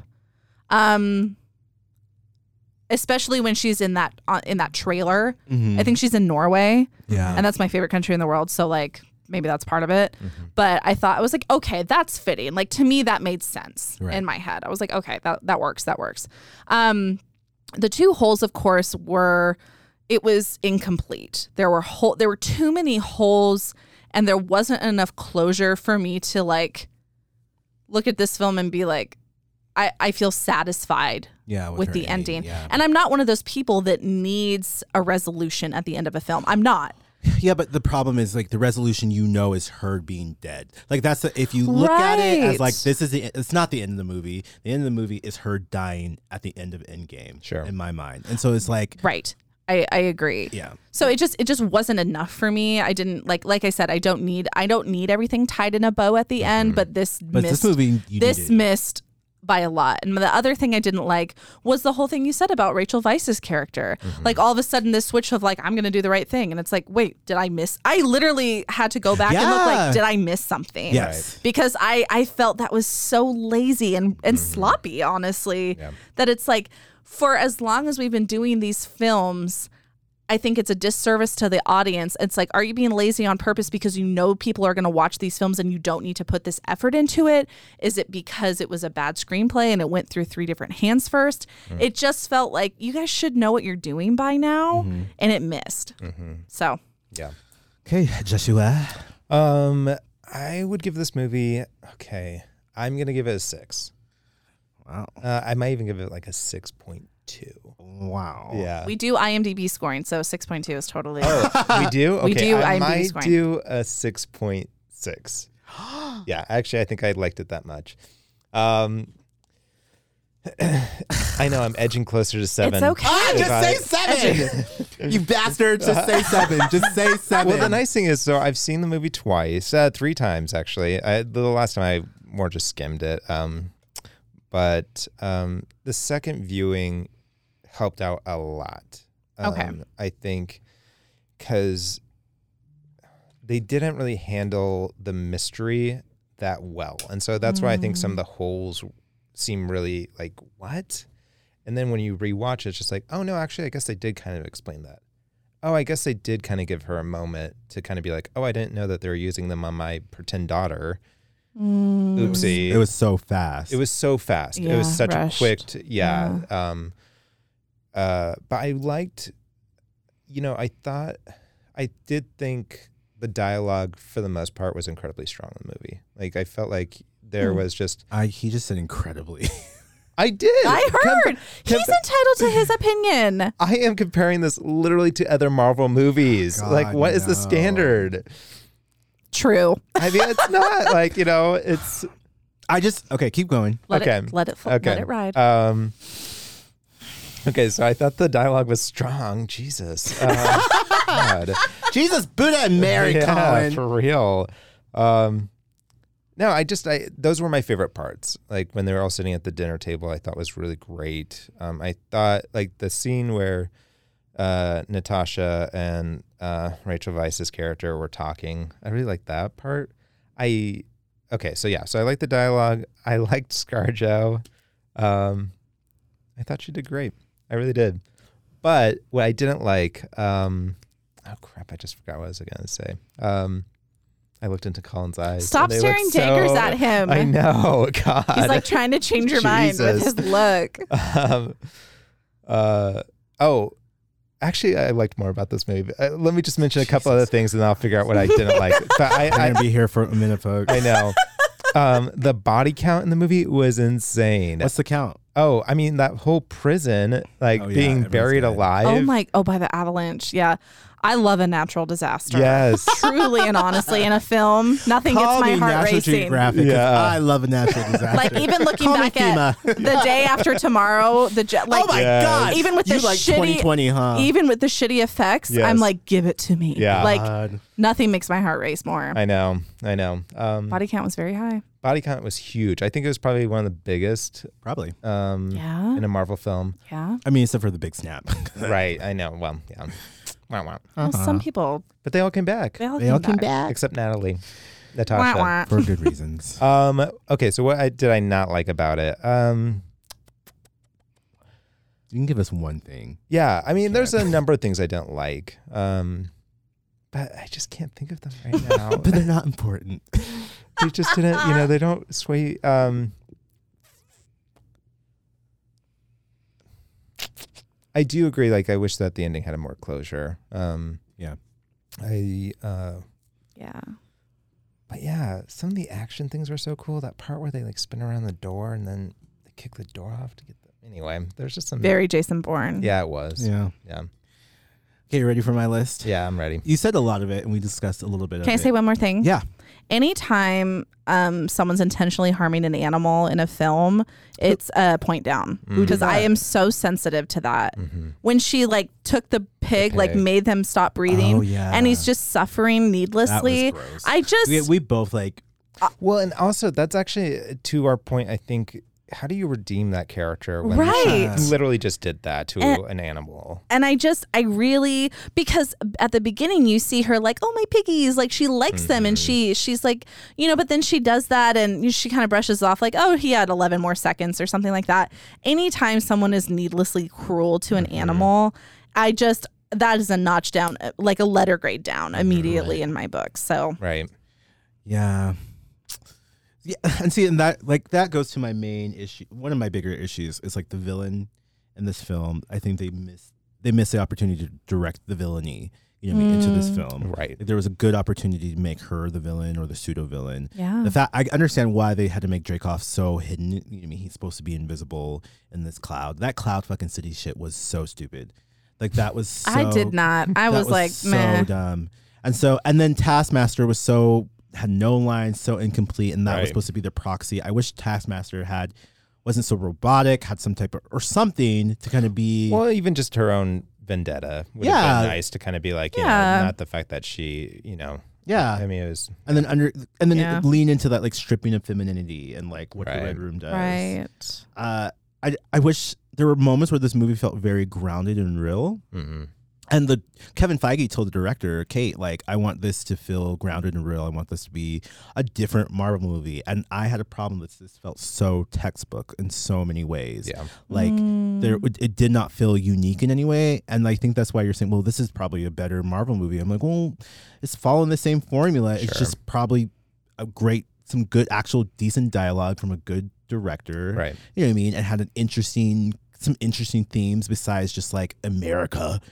[SPEAKER 2] Especially when she's in that trailer. I think she's in Norway.
[SPEAKER 1] Yeah.
[SPEAKER 2] And that's my favorite country in the world. So like maybe that's part of it. But I thought I was like, okay, that's fitting. Like to me, that made sense
[SPEAKER 1] Right.
[SPEAKER 2] in my head. I was like, okay, that works. That works. The two holes, of course, it was incomplete. There were too many holes, and there wasn't enough closure for me to like look at this film and be like, I feel satisfied with
[SPEAKER 1] her
[SPEAKER 2] the ending.
[SPEAKER 1] Yeah.
[SPEAKER 2] And I'm not one of those people that needs a resolution at the end of a film. I'm not.
[SPEAKER 1] Yeah, but the problem is like the resolution, is her being dead. Like that's if you look at it as like this is it's not the end of the movie. The end of the movie is her dying at the end of Endgame.
[SPEAKER 3] Sure.
[SPEAKER 1] In my mind, and so it's like
[SPEAKER 2] Right. I agree.
[SPEAKER 1] Yeah.
[SPEAKER 2] So it just wasn't enough for me. I didn't like I said, I don't need everything tied in a bow at the end, but this
[SPEAKER 1] movie
[SPEAKER 2] missed by a lot. And the other thing I didn't like was the whole thing you said about Rachel Weisz's character. Like all of a sudden this switch of like, I'm going to do the right thing. And it's like, wait, did I miss? I literally had to go back and look like, did I miss something?
[SPEAKER 1] Yes.
[SPEAKER 2] Because I felt that was so lazy and sloppy, honestly, that it's like, for as long as we've been doing these films, I think it's a disservice to the audience. It's like, are you being lazy on purpose because people are going to watch these films and you don't need to put this effort into it? Is it because it was a bad screenplay and it went through 3 different hands first? It just felt like you guys should know what you're doing by now, and it missed. So,
[SPEAKER 3] Yeah.
[SPEAKER 1] okay, Joshua.
[SPEAKER 3] I would give this movie, I'm going to give it a 6.
[SPEAKER 1] Wow.
[SPEAKER 3] I might even give it like a 6.2.
[SPEAKER 1] Wow.
[SPEAKER 3] Yeah.
[SPEAKER 2] we do IMDb scoring, so 6.2 is totally.
[SPEAKER 3] We do? Okay.
[SPEAKER 2] We do
[SPEAKER 3] I
[SPEAKER 2] IMDb
[SPEAKER 3] might
[SPEAKER 2] scoring.
[SPEAKER 3] do a 6.6. Yeah, actually, I think I liked it that much. I know I'm edging closer to 7.
[SPEAKER 2] It's okay.
[SPEAKER 1] Just say 7. You bastard. Just say 7. Just say 7.
[SPEAKER 3] Well, the nice thing is, so I've seen the movie twice, 3 times actually. The last time I more just skimmed it. But the second viewing helped out a lot.
[SPEAKER 2] Okay.
[SPEAKER 3] I think because they didn't really handle the mystery that well. And so that's why I think some of the holes seem really like, what? And then when you rewatch it, it's just like, oh no, actually, I guess they did kind of explain that. Oh, I guess they did kind of give her a moment to kind of be like, oh, I didn't know that they were using them on my pretend daughter. Oopsie.
[SPEAKER 1] It was so fast.
[SPEAKER 3] It was so fast.
[SPEAKER 2] Yeah,
[SPEAKER 3] it was such
[SPEAKER 2] rushed.
[SPEAKER 3] a quick, but I liked, I did think the dialogue for the most part was incredibly strong in the movie. Like I felt like there was just
[SPEAKER 1] He just said incredibly.
[SPEAKER 3] I did.
[SPEAKER 2] I heard. He's entitled to his opinion.
[SPEAKER 3] I am comparing this literally to other Marvel movies.
[SPEAKER 1] God,
[SPEAKER 3] like, what is the standard?
[SPEAKER 2] True.
[SPEAKER 3] I mean, it's not like, it's
[SPEAKER 1] Okay, keep going.
[SPEAKER 2] Let
[SPEAKER 3] okay.
[SPEAKER 2] Let it ride.
[SPEAKER 3] Okay, so I thought the dialogue was strong. Jesus. God.
[SPEAKER 1] Jesus, Buddha and Mary, Colin.
[SPEAKER 3] For real. No, those were my favorite parts. Like when they were all sitting at the dinner table, I thought was really great. I thought like the scene where Natasha and Rachel Weisz's character were talking. I really liked that part. So I liked the dialogue. I liked ScarJo. I thought she did great. I really did. But what I didn't like, oh crap, I just forgot what I was going to say. I looked into Colin's eyes.
[SPEAKER 2] Stop staring daggers at him.
[SPEAKER 3] I know, God.
[SPEAKER 2] He's like trying to change your mind with his look.
[SPEAKER 3] Actually, I liked more about this movie. Let me just mention a couple other things, and then I'll figure out what I didn't like. But
[SPEAKER 1] I'm gonna be here for a minute, folks.
[SPEAKER 3] I know. The body count in the movie was insane.
[SPEAKER 1] What's the count?
[SPEAKER 3] Oh, I mean that whole prison, being buried alive.
[SPEAKER 2] By the avalanche. Yeah. I love a natural disaster.
[SPEAKER 3] Yes.
[SPEAKER 2] Truly and honestly, in a film, nothing
[SPEAKER 1] Call
[SPEAKER 2] gets my
[SPEAKER 1] me
[SPEAKER 2] heart
[SPEAKER 1] National
[SPEAKER 2] racing.
[SPEAKER 1] Geographic, 'cause I love a natural disaster.
[SPEAKER 2] Like even looking
[SPEAKER 1] Call me
[SPEAKER 2] back at the day after tomorrow,
[SPEAKER 1] oh my God!
[SPEAKER 2] even with
[SPEAKER 1] you
[SPEAKER 2] the
[SPEAKER 1] like
[SPEAKER 2] shitty,
[SPEAKER 1] 2020, huh?
[SPEAKER 2] even with the shitty effects,
[SPEAKER 3] Yes.
[SPEAKER 2] I'm like, give it to me.
[SPEAKER 3] Yeah.
[SPEAKER 2] Like
[SPEAKER 1] God.
[SPEAKER 2] nothing makes my heart race more.
[SPEAKER 3] I know.
[SPEAKER 2] Body count was very high.
[SPEAKER 3] Body count was huge. I think it was probably one of the biggest
[SPEAKER 1] Probably.
[SPEAKER 2] Yeah.
[SPEAKER 3] in a Marvel film.
[SPEAKER 2] Yeah.
[SPEAKER 1] I mean, except for the big snap.
[SPEAKER 3] Right. I know. Well, yeah. Wow.
[SPEAKER 2] Well, some people
[SPEAKER 3] But they all came back.
[SPEAKER 2] they all came back.
[SPEAKER 3] Except Natalie.
[SPEAKER 2] Wah,
[SPEAKER 3] Natasha.
[SPEAKER 2] wah.
[SPEAKER 1] For good reasons.
[SPEAKER 3] Okay, so what did I not like about it?
[SPEAKER 1] You can give us one thing.
[SPEAKER 3] Yeah, I mean, there's a number of things I don't like. But I just can't think of them right now.
[SPEAKER 1] But they're not important.
[SPEAKER 3] They just didn't, they don't sway. I do agree. Like, I wish that the ending had a more closure.
[SPEAKER 1] Yeah.
[SPEAKER 2] Yeah.
[SPEAKER 3] But yeah, some of the action things were so cool. That part where they like spin around the door and then they kick the door off to get the. Anyway, there's just some.
[SPEAKER 2] Very Jason Bourne.
[SPEAKER 3] Yeah, it was.
[SPEAKER 1] Yeah.
[SPEAKER 3] Yeah.
[SPEAKER 1] Okay, you ready for my list?
[SPEAKER 3] Yeah, I'm ready.
[SPEAKER 1] You said a lot of it, and we discussed a little bit of it.
[SPEAKER 2] Can I say one more thing?
[SPEAKER 1] Yeah.
[SPEAKER 2] Anytime someone's intentionally harming an animal in a film, it's a point down because I am so sensitive to that.
[SPEAKER 3] Mm-hmm.
[SPEAKER 2] When she like took the pig, like made them stop breathing,
[SPEAKER 1] Oh, yeah.
[SPEAKER 2] and he's just suffering needlessly.
[SPEAKER 1] That was gross.
[SPEAKER 2] I just
[SPEAKER 1] We both like.
[SPEAKER 3] Well, and also that's actually to our point. I think. How do you redeem that character when
[SPEAKER 2] Right.
[SPEAKER 3] she literally just did that to an animal?
[SPEAKER 2] And I really, because at the beginning you see her like, oh, my piggies, like she likes them and she's like, but then she does that and she kind of brushes off like, oh, he had 11 more seconds or something like that. Anytime someone is needlessly cruel to an animal, that is a notch down, like a letter grade down immediately in my book. So
[SPEAKER 3] Right.
[SPEAKER 1] Yeah. Yeah, and see, and that goes to my main issue. One of my bigger issues is like the villain in this film. I think they missed the opportunity to direct the villainy, into this film.
[SPEAKER 3] Right.
[SPEAKER 1] Like, there was a good opportunity to make her the villain or the pseudo villain.
[SPEAKER 2] Yeah.
[SPEAKER 1] The fact I understand why they had to make Dreykov so hidden. I mean, he's supposed to be invisible in this cloud. That cloud fucking city shit was so stupid. Like that was. So,
[SPEAKER 2] I did not. I was like,
[SPEAKER 1] so
[SPEAKER 2] meh.
[SPEAKER 1] dumb. And then Taskmaster had no lines, so incomplete, and that was supposed to be the proxy. I wish Taskmaster wasn't so robotic, had some type of or something to kind of be.
[SPEAKER 3] Well, even just her own vendetta would have been nice to kind of be like, not the fact that she,
[SPEAKER 1] Yeah,
[SPEAKER 3] I mean, it was,
[SPEAKER 1] and then lean into that like stripping of femininity and like what the Red Room does.
[SPEAKER 2] Right.
[SPEAKER 1] I wish there were moments where this movie felt very grounded and real.
[SPEAKER 3] mm-hmm.
[SPEAKER 1] And Kevin Feige told the director, Kate, like, I want this to feel grounded and real. I want this to be a different Marvel movie. And I had a problem with this. Felt so textbook in so many ways.
[SPEAKER 3] Yeah.
[SPEAKER 1] Like, it did not feel unique in any way. And I think that's why you're saying, well, this is probably a better Marvel movie. I'm like, well, it's following the same formula. Sure. It's just probably some good, actual decent dialogue from a good director.
[SPEAKER 3] Right.
[SPEAKER 1] You know what I mean? And had some interesting themes besides just like America.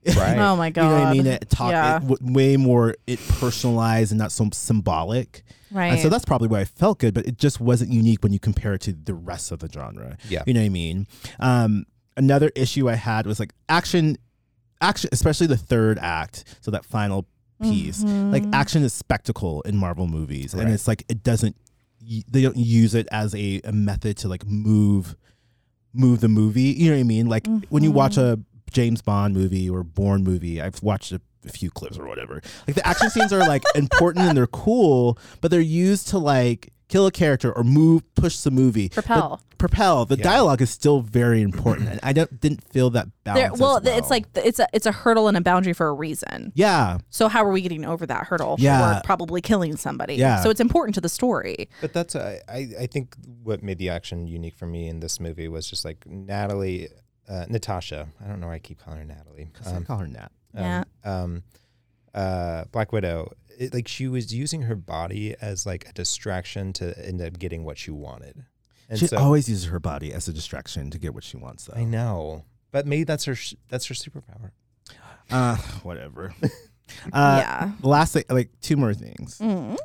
[SPEAKER 3] Right.
[SPEAKER 2] Oh my god.
[SPEAKER 1] You know what I mean? It
[SPEAKER 2] Yeah.
[SPEAKER 1] way more personalized and not so symbolic.
[SPEAKER 2] Right.
[SPEAKER 1] And so that's probably why I felt good, but it just wasn't unique when you compare it to the rest of the genre.
[SPEAKER 3] Yeah.
[SPEAKER 1] You know what I mean? Another issue I had was like action, especially the third act. So that final piece, like action is spectacle in Marvel movies. And
[SPEAKER 3] Right.
[SPEAKER 1] it's like, they don't use it as a method to like move the movie. You know what I mean? Like when you watch a James Bond movie or Bourne movie, I've watched a few clips or whatever. Like the action scenes are like important and they're cool, but they're used to like kill a character or push the movie. Propel. The dialogue is still very important, and I didn't feel that balance.
[SPEAKER 2] It's like it's a hurdle and a boundary for a reason.
[SPEAKER 1] Yeah.
[SPEAKER 2] So how are we getting over that hurdle?
[SPEAKER 1] Yeah.
[SPEAKER 2] We're probably killing somebody.
[SPEAKER 1] Yeah.
[SPEAKER 2] So it's important to the story.
[SPEAKER 3] But that's I think what made the action unique for me in this movie was just like Natasha. I don't know why I keep calling her Natalie.
[SPEAKER 1] I call her Nat.
[SPEAKER 3] Black Widow. Like she was using her body as like a distraction to end up getting what she wanted. And
[SPEAKER 1] She always uses her body as a distraction to get what she wants, though.
[SPEAKER 3] I know, but maybe that's her superpower.
[SPEAKER 1] Whatever.
[SPEAKER 2] Yeah.
[SPEAKER 1] Last thing, like two more things.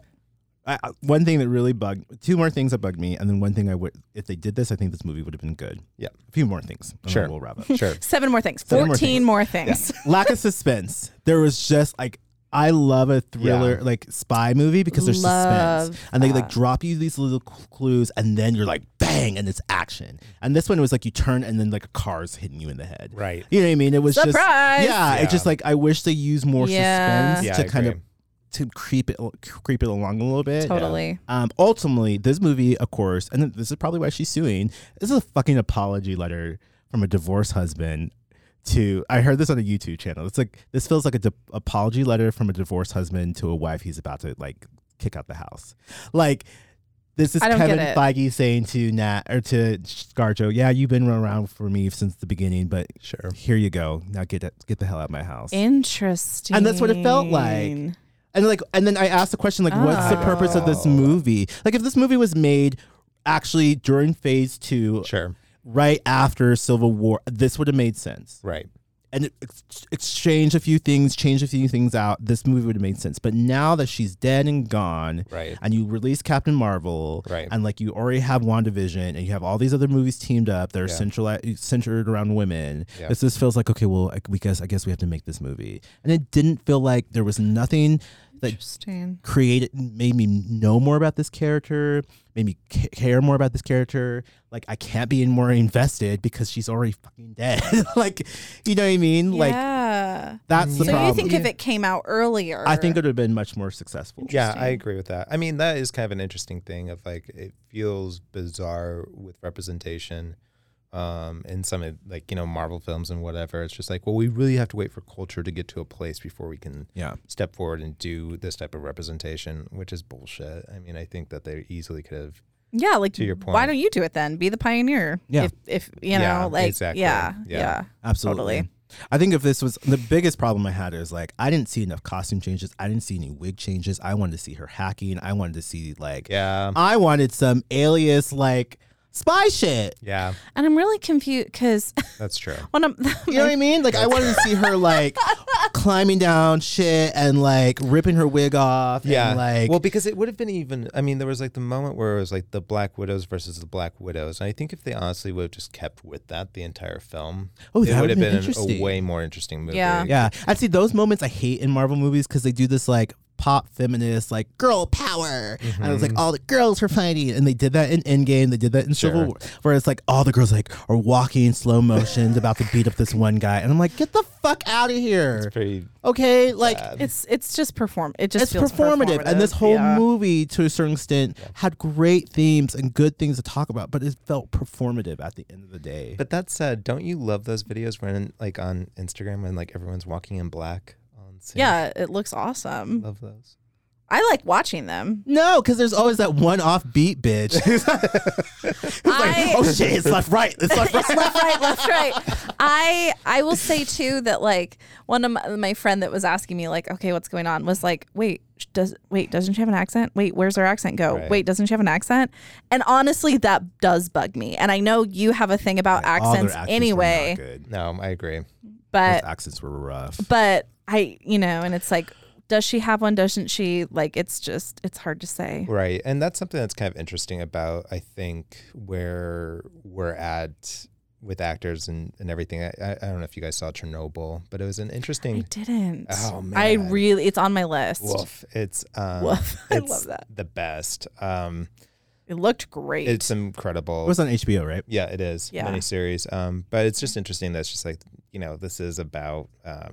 [SPEAKER 1] One thing that really two more things that bugged me, and then one thing if they did this, I think this movie would have been good.
[SPEAKER 3] Yeah.
[SPEAKER 1] A few more things. And
[SPEAKER 3] Sure.
[SPEAKER 1] then we'll wrap up.
[SPEAKER 3] Sure.
[SPEAKER 2] 7 more things.
[SPEAKER 1] Seven
[SPEAKER 2] 14 more things.
[SPEAKER 1] Lack of suspense. There was just like, I love a thriller, like spy movie because there's suspense, and they like drop you these little clues, and then you're like, bang, and it's action. And this one was like you turn, and then like a car's hitting you in the head.
[SPEAKER 3] Right.
[SPEAKER 1] You know what I mean? It was
[SPEAKER 2] Surprise!
[SPEAKER 1] just It's just like I wish they used more suspense
[SPEAKER 3] Yeah,
[SPEAKER 1] to
[SPEAKER 3] I
[SPEAKER 1] kind
[SPEAKER 3] agree.
[SPEAKER 1] of to creep it along a little bit.
[SPEAKER 2] Totally.
[SPEAKER 1] Ultimately, this movie, of course, and this is probably why she's suing. This is a fucking apology letter from a divorced husband. I heard this on a YouTube channel. It's like this feels like a apology letter from a divorced husband to a wife he's about to like kick out the house. Like this is Kevin Feige saying to Nat or to ScarJo, yeah, you've been around for me since the beginning, but
[SPEAKER 3] Sure,
[SPEAKER 1] here you go. Now get the hell out of my house.
[SPEAKER 2] Interesting.
[SPEAKER 1] And that's what it felt like. And then I asked the question, like, what's the purpose of this movie? Like, if this movie was made actually during Phase 2,
[SPEAKER 3] sure,
[SPEAKER 1] right after Civil War, this would have made sense.
[SPEAKER 3] right.
[SPEAKER 1] And change a few things out, this movie would have made sense. But now that she's dead and gone,
[SPEAKER 3] Right.
[SPEAKER 1] and you release Captain Marvel,
[SPEAKER 3] Right.
[SPEAKER 1] and like you already have WandaVision, and you have all these other movies teamed up that are centered around women,
[SPEAKER 3] Yeah.
[SPEAKER 1] this feels like, okay, well, I guess we have to make this movie. And it didn't feel like there was nothing that
[SPEAKER 2] Interesting.
[SPEAKER 1] made me know more about this character, made me care more about this character. Like, I can't be more invested because she's already fucking dead. Like, you know what I mean? Like, that's the
[SPEAKER 2] So
[SPEAKER 1] problem.
[SPEAKER 2] you think if it came out earlier,
[SPEAKER 1] I think it would have been much more successful.
[SPEAKER 3] Yeah, I agree with that. I mean, that is kind of an interesting thing of like, it feels bizarre with representation in some of like, Marvel films and whatever. It's just like, well, we really have to wait for culture to get to a place before we can step forward and do this type of representation, which is bullshit. I mean, I think that they easily could have.
[SPEAKER 2] Yeah, like,
[SPEAKER 3] to your point.
[SPEAKER 2] why don't you do it then? Be the pioneer.
[SPEAKER 1] Yeah.
[SPEAKER 2] If you know, like,
[SPEAKER 3] exactly.
[SPEAKER 2] yeah,
[SPEAKER 1] Absolutely.
[SPEAKER 2] Totally.
[SPEAKER 1] I think if this was the biggest problem I had is like, I didn't see enough costume changes. I didn't see any wig changes. I wanted to see her hacking. I wanted to see I wanted some Alias like spy shit.
[SPEAKER 3] Yeah,
[SPEAKER 2] And I'm really confused because
[SPEAKER 3] that's true.
[SPEAKER 2] when I'm,
[SPEAKER 1] You know what I mean? Like, I wanted to see her like climbing down shit and like ripping her wig off.
[SPEAKER 3] Yeah.
[SPEAKER 1] And, like,
[SPEAKER 3] Well, because it would have been even, I mean, there was like the moment where it was like the Black Widows versus the Black Widows. And I think if they honestly would have just kept with that the entire film,
[SPEAKER 1] Oh,
[SPEAKER 3] it
[SPEAKER 1] that
[SPEAKER 3] would have
[SPEAKER 1] would've been
[SPEAKER 3] been a
[SPEAKER 1] interesting.
[SPEAKER 3] way more interesting movie.
[SPEAKER 2] Yeah.
[SPEAKER 1] I'd see those moments I hate in Marvel movies because they do this like pop feminist like girl power, and it was like all the girls were fighting, and they did that in Endgame, they did that in Civil War, where it's like all the girls like are walking in slow motion about to beat up this one guy, and I'm like, get the fuck out of here.
[SPEAKER 3] It's pretty
[SPEAKER 1] Okay, like
[SPEAKER 2] it's just It just
[SPEAKER 1] it's
[SPEAKER 2] feels
[SPEAKER 1] performative, and this whole
[SPEAKER 2] Yeah.
[SPEAKER 1] movie to a certain extent had great themes and good things to talk about, but it felt performative at the end of the day.
[SPEAKER 3] But that said, don't you love those videos when like on Instagram when like everyone's walking in black on scene?
[SPEAKER 2] Yeah, it looks awesome.
[SPEAKER 3] Love those.
[SPEAKER 2] I like watching them.
[SPEAKER 1] No, because there's always that one offbeat bitch. It's like, oh shit, it's left, right. It's left, right.
[SPEAKER 2] left, right. I will say too that like one of my friend that was asking me like, okay, what's going on, was like, doesn't she have an accent? Wait, where's her accent go?
[SPEAKER 3] Right.
[SPEAKER 2] Wait, doesn't she have an accent? And honestly, that does bug me. And I know you have a thing about
[SPEAKER 1] All their
[SPEAKER 2] accents
[SPEAKER 1] accents were
[SPEAKER 2] anyway.
[SPEAKER 1] not good.
[SPEAKER 3] No, I agree.
[SPEAKER 2] But
[SPEAKER 1] Those accents were rough.
[SPEAKER 2] But and it's like, does she have one? Doesn't she? Like, it's hard to say.
[SPEAKER 3] Right. And that's something that's kind of interesting about, I think, where we're at with actors and everything. I don't know if you guys saw Chernobyl, but it was an interesting.
[SPEAKER 2] I didn't.
[SPEAKER 3] Oh, man.
[SPEAKER 2] It's on my list.
[SPEAKER 3] Woof. It's
[SPEAKER 2] Woof. I love that.
[SPEAKER 3] The best.
[SPEAKER 2] It looked great.
[SPEAKER 3] It's incredible.
[SPEAKER 1] It was on HBO, right?
[SPEAKER 3] Yeah, it is.
[SPEAKER 2] Yeah.
[SPEAKER 3] Miniseries. But it's just interesting. That's just like, this is about,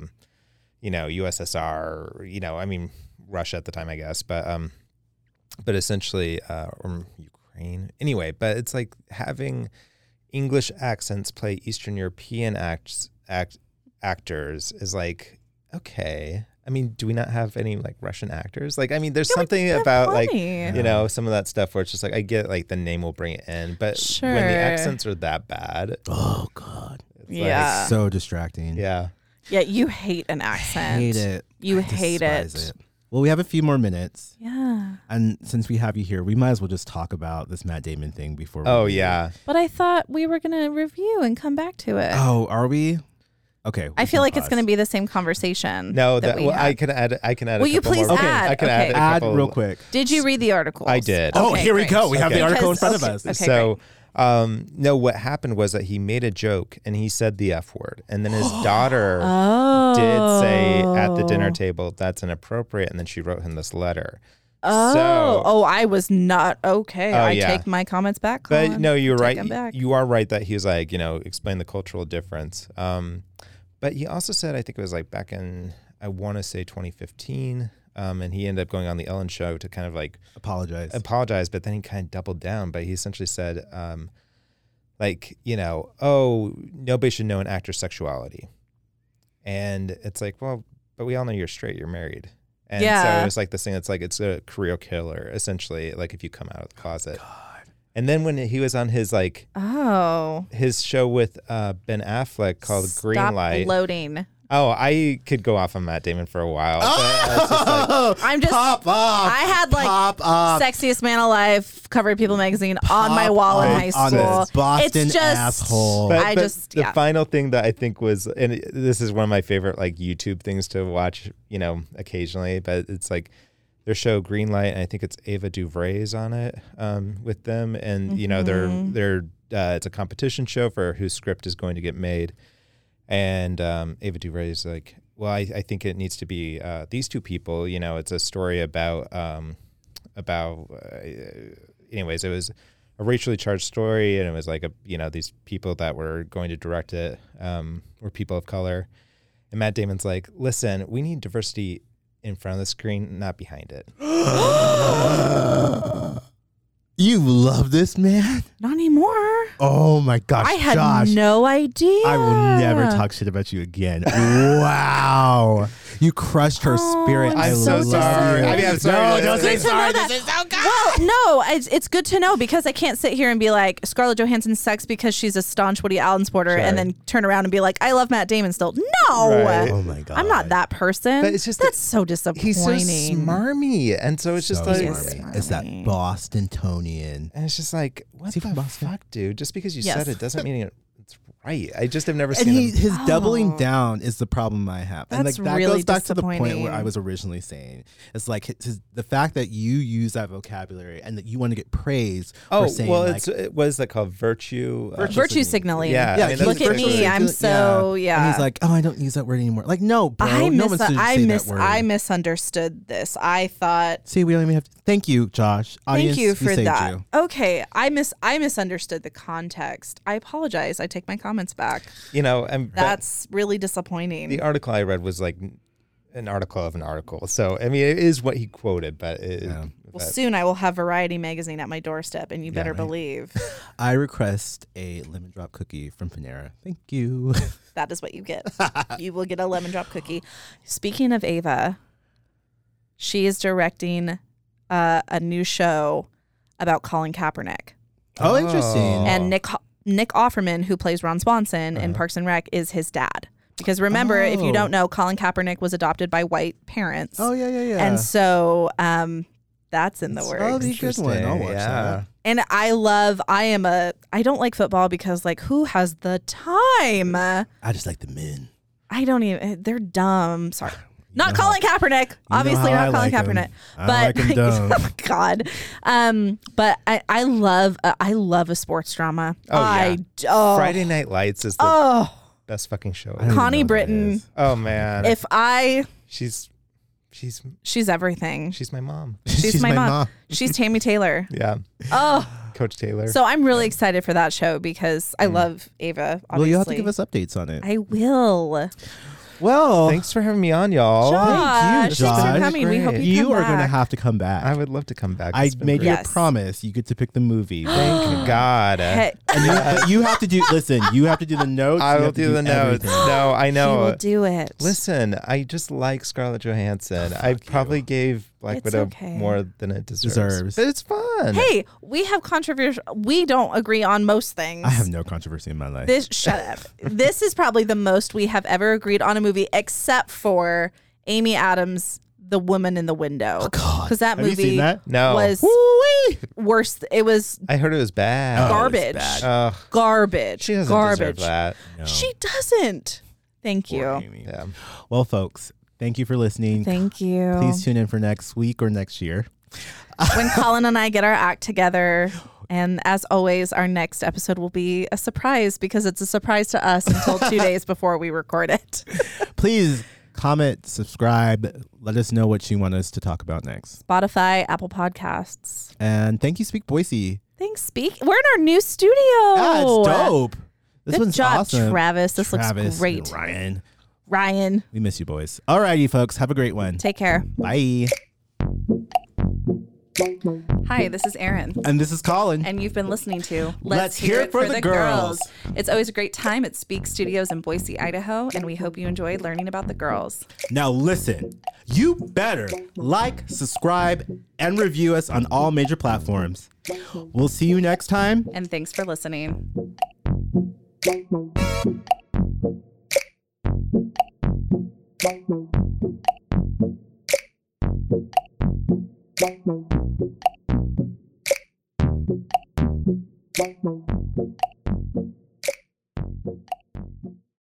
[SPEAKER 3] USSR, I mean, Russia at the time, I guess, but essentially, or Ukraine anyway, but it's like having English accents play Eastern European actors is like, okay. I mean, do we not have any like Russian actors? Like, I mean, there's something about
[SPEAKER 2] plenty.
[SPEAKER 3] like, some of that stuff where it's just like, I get like the name will bring it in, but when the accents are that bad,
[SPEAKER 1] oh God,
[SPEAKER 3] it's
[SPEAKER 2] yeah,
[SPEAKER 1] so distracting.
[SPEAKER 3] Yeah,
[SPEAKER 2] you hate an accent.
[SPEAKER 1] Hate it.
[SPEAKER 2] You
[SPEAKER 1] I
[SPEAKER 2] hate
[SPEAKER 1] despise it. Well, we have a few more minutes.
[SPEAKER 2] Yeah.
[SPEAKER 1] And since we have you here, we might as well just talk about this Matt Damon thing before we leave.
[SPEAKER 3] yeah.
[SPEAKER 2] But I thought we were going to review and come back to it.
[SPEAKER 1] Oh, are we? Okay.
[SPEAKER 2] I feel like it's going to be the same conversation.
[SPEAKER 3] No,
[SPEAKER 2] that we had.
[SPEAKER 3] I can add.
[SPEAKER 2] Will
[SPEAKER 3] a
[SPEAKER 2] you
[SPEAKER 3] couple
[SPEAKER 2] please
[SPEAKER 3] more.
[SPEAKER 2] add?
[SPEAKER 3] I can
[SPEAKER 2] Okay.
[SPEAKER 3] add a
[SPEAKER 1] Add
[SPEAKER 3] couple.
[SPEAKER 1] real quick.
[SPEAKER 2] Did you read the article?
[SPEAKER 3] I did.
[SPEAKER 1] Oh,
[SPEAKER 2] Okay,
[SPEAKER 1] here we
[SPEAKER 2] great.
[SPEAKER 1] go. We have the
[SPEAKER 3] Okay.
[SPEAKER 1] article in front of
[SPEAKER 2] Because-
[SPEAKER 1] us.
[SPEAKER 2] Okay,
[SPEAKER 3] So, no, what happened was that he made a joke and he said the F word, and then his daughter did say at the dinner table that's inappropriate, and then she wrote him this letter.
[SPEAKER 2] I was not okay. I
[SPEAKER 3] yeah.
[SPEAKER 2] take my comments back.
[SPEAKER 3] But
[SPEAKER 2] Colin.
[SPEAKER 3] no, you're
[SPEAKER 2] Take
[SPEAKER 3] right.
[SPEAKER 2] them back.
[SPEAKER 3] You are right that he was like, explain the cultural difference. But he also said, I think it was like back in, I want to say 2015, and he ended up going on the Ellen show to kind of like apologize, but then he kind of doubled down. But he essentially said, nobody should know an actor's sexuality. And it's like, well, but we all know you're straight, you're married. And so it's like this thing that's like, it's a career killer, essentially, like if you come out of the closet. God. And then when he was on his his show with Ben Affleck called Greenlight.
[SPEAKER 2] Loading.
[SPEAKER 3] Oh, I could go off on Matt Damon for a while. But
[SPEAKER 2] I'm just
[SPEAKER 1] pop off.
[SPEAKER 2] I had like
[SPEAKER 1] Pop off.
[SPEAKER 2] Sexiest Man Alive cover of People magazine on my wall in high
[SPEAKER 1] on
[SPEAKER 2] school.
[SPEAKER 1] this Boston
[SPEAKER 2] it's just,
[SPEAKER 1] asshole.
[SPEAKER 3] But the final thing that I think was, and this is one of my favorite like YouTube things to watch, occasionally, but it's like their show Greenlight, and I think it's Ava DuVray's on it with them, and they're it's a competition show for whose script is going to get made. And Ava DuVray is like, well, I think it needs to be these two people. It's a story about anyways, it was a racially charged story, and it was like these people that were going to direct it were people of color. And Matt Damon's like, listen, we need diversity in front of the screen, not behind it.
[SPEAKER 1] You love this man?
[SPEAKER 2] Not anymore.
[SPEAKER 1] Oh my gosh,
[SPEAKER 2] I had
[SPEAKER 1] Josh.
[SPEAKER 2] no idea.
[SPEAKER 1] I will never talk shit about you again. Wow. You crushed her spirit.
[SPEAKER 2] I'm
[SPEAKER 1] I
[SPEAKER 2] so
[SPEAKER 1] love
[SPEAKER 2] sorry.
[SPEAKER 1] you.
[SPEAKER 3] I mean, I'm sorry.
[SPEAKER 1] No, don't say
[SPEAKER 2] Good to know
[SPEAKER 1] sorry.
[SPEAKER 2] that.
[SPEAKER 1] This is so good.
[SPEAKER 2] Well, no, it's good to know because I can't sit here and be like, Scarlett Johansson sucks because she's a staunch Woody Allen supporter,
[SPEAKER 3] Sure.
[SPEAKER 2] and then turn around and be like, I love Matt Damon still. No.
[SPEAKER 3] Right.
[SPEAKER 1] Oh my God.
[SPEAKER 2] I'm not that person.
[SPEAKER 3] But it's just
[SPEAKER 2] that's so disappointing.
[SPEAKER 3] He's so smarmy, and so it's just
[SPEAKER 1] So
[SPEAKER 3] like,
[SPEAKER 1] smarmy. It's that Bostonian.
[SPEAKER 3] and it's just like, what
[SPEAKER 1] Is he
[SPEAKER 3] the
[SPEAKER 1] from Boston?
[SPEAKER 3] fuck, dude? Just because you
[SPEAKER 2] Yes.
[SPEAKER 3] said it doesn't mean it's right. I just have never
[SPEAKER 1] And
[SPEAKER 3] seen him.
[SPEAKER 1] his doubling down is the problem I have. And
[SPEAKER 2] That's
[SPEAKER 1] that
[SPEAKER 2] really
[SPEAKER 1] goes back to the point
[SPEAKER 2] disappointing.
[SPEAKER 1] where I was originally saying. It's like the fact that you use that vocabulary and that you want to get praise for saying
[SPEAKER 3] what is that called? Virtue
[SPEAKER 2] Virtue signaling.
[SPEAKER 3] Yeah,
[SPEAKER 1] Yeah,
[SPEAKER 3] I mean,
[SPEAKER 1] he's
[SPEAKER 2] Look at
[SPEAKER 1] virtually
[SPEAKER 2] me. I'm
[SPEAKER 1] good.
[SPEAKER 2] so, yeah.
[SPEAKER 1] And he's like, oh, I don't use that word anymore. Like, no, bro. No one should say that word.
[SPEAKER 2] I misunderstood this. I thought.
[SPEAKER 1] See, we don't even have to. Thank you, Josh. Audience,
[SPEAKER 2] Thank you
[SPEAKER 1] we
[SPEAKER 2] for
[SPEAKER 1] saved
[SPEAKER 2] that.
[SPEAKER 1] you.
[SPEAKER 2] Okay, I misunderstood the context. I apologize. I take my comments back.
[SPEAKER 3] And
[SPEAKER 2] That's really disappointing.
[SPEAKER 3] the article I read was like an article of an article. So I mean, it is what he quoted, but
[SPEAKER 2] Well, soon I will have Variety magazine at my doorstep, and you better
[SPEAKER 1] right.
[SPEAKER 2] believe
[SPEAKER 1] I request a lemon drop cookie from Panera. Thank you.
[SPEAKER 2] that is what you get. You will get a lemon drop cookie. Speaking of Ava, she is directing a new show about Colin Kaepernick.
[SPEAKER 1] Oh, interesting.
[SPEAKER 2] And Nick Offerman, who plays Ron Swanson in Parks and Rec, is his dad. Because remember, if you don't know, Colin Kaepernick was adopted by white parents.
[SPEAKER 1] Oh, yeah.
[SPEAKER 2] And so that's in the works.
[SPEAKER 1] Oh, the good one. I'll watch that.
[SPEAKER 2] And I don't like football because, like, who has the time?
[SPEAKER 1] I just like the men.
[SPEAKER 2] I don't even. They're dumb. Sorry. Not Colin Kaepernick. Obviously not Colin Kaepernick.
[SPEAKER 1] I
[SPEAKER 2] But
[SPEAKER 1] like him dumb.
[SPEAKER 2] God. But I love a sports drama.
[SPEAKER 3] Oh, yeah. Friday Night Lights is the best fucking show.
[SPEAKER 1] I don't
[SPEAKER 2] Connie
[SPEAKER 1] even know what that
[SPEAKER 2] Britton.
[SPEAKER 1] is.
[SPEAKER 3] Oh man.
[SPEAKER 2] She's everything.
[SPEAKER 3] She's my mom.
[SPEAKER 2] She's my mom. She's Tammy Taylor.
[SPEAKER 3] Yeah.
[SPEAKER 2] Oh.
[SPEAKER 3] Coach Taylor.
[SPEAKER 2] So I'm really excited for that show because I love Ava. Obviously.
[SPEAKER 1] Well, you'll have to give us updates on it.
[SPEAKER 2] I will.
[SPEAKER 1] Well,
[SPEAKER 3] thanks for having me on, y'all.
[SPEAKER 2] Josh,
[SPEAKER 1] Josh.
[SPEAKER 2] thanks for coming. We hope you come
[SPEAKER 1] are going to
[SPEAKER 2] back.
[SPEAKER 1] have to come back.
[SPEAKER 3] I would love to come back.
[SPEAKER 1] I
[SPEAKER 3] It's been
[SPEAKER 1] made
[SPEAKER 3] great.
[SPEAKER 1] you
[SPEAKER 2] Yes.
[SPEAKER 1] a promise. You get to pick the movie.
[SPEAKER 3] Thank God.
[SPEAKER 2] Hey,
[SPEAKER 1] But you have to do. Listen, you have to do the notes.
[SPEAKER 3] I
[SPEAKER 1] you
[SPEAKER 3] will
[SPEAKER 1] have to
[SPEAKER 3] do the notes.
[SPEAKER 1] everything.
[SPEAKER 3] No, I
[SPEAKER 2] he
[SPEAKER 3] know.
[SPEAKER 2] will do it.
[SPEAKER 3] Listen, I just like Scarlett Johansson. I probably gave Black
[SPEAKER 2] It's
[SPEAKER 3] Widow
[SPEAKER 2] okay.
[SPEAKER 3] more than it deserves.
[SPEAKER 1] Deserves.
[SPEAKER 3] But it's fun.
[SPEAKER 2] Hey, we have controversial. We don't agree on most things.
[SPEAKER 1] I have no controversy in my life.
[SPEAKER 2] Shut up. This is probably the most we have ever agreed on a movie, except for Amy Adams' The Woman in the Window.
[SPEAKER 1] Oh, God.
[SPEAKER 2] Because that
[SPEAKER 1] Have you
[SPEAKER 2] movie
[SPEAKER 1] seen that?
[SPEAKER 3] No.
[SPEAKER 2] was
[SPEAKER 1] Woo-wee.
[SPEAKER 2] worse. It was
[SPEAKER 3] I heard it was bad.
[SPEAKER 1] Oh, it's
[SPEAKER 2] garbage.
[SPEAKER 1] bad.
[SPEAKER 3] Ugh,
[SPEAKER 2] Garbage.
[SPEAKER 3] she doesn't
[SPEAKER 2] Garbage.
[SPEAKER 3] deserve that.
[SPEAKER 1] No.
[SPEAKER 2] She doesn't. Thank
[SPEAKER 1] Poor
[SPEAKER 2] you.
[SPEAKER 1] Amy.
[SPEAKER 3] Yeah.
[SPEAKER 1] Well, folks, thank you for listening.
[SPEAKER 2] Thank you.
[SPEAKER 1] Please tune in for next week or next year.
[SPEAKER 2] When Colin and I get our act together. And as always, our next episode will be a surprise because it's a surprise to us until 2 days before we record it.
[SPEAKER 1] Please comment, subscribe. Let us know what you want us to talk about next.
[SPEAKER 2] Spotify, Apple Podcasts.
[SPEAKER 1] And thank you, Speak Boise.
[SPEAKER 2] Thanks, Speak. We're in our new studio.
[SPEAKER 1] Ah, it's dope. This
[SPEAKER 2] Good
[SPEAKER 1] one's
[SPEAKER 2] job,
[SPEAKER 1] awesome.
[SPEAKER 2] Travis. This
[SPEAKER 1] Travis
[SPEAKER 2] looks great.
[SPEAKER 1] and Ryan.
[SPEAKER 2] Ryan,
[SPEAKER 1] We miss you, boys. Alrighty, folks. Have a great one.
[SPEAKER 2] take care.
[SPEAKER 1] Bye.
[SPEAKER 2] Hi, this is Erin.
[SPEAKER 1] And this is Colin.
[SPEAKER 2] And you've been listening to
[SPEAKER 1] Let's Hear It for the Girls.
[SPEAKER 2] It's always a great time at Speak Studios in Boise, Idaho, and we hope you enjoyed learning about the girls.
[SPEAKER 1] Now listen, you better like, subscribe, and review us on all major platforms. We'll see you next time.
[SPEAKER 2] And thanks for listening.
[SPEAKER 4] Thank you.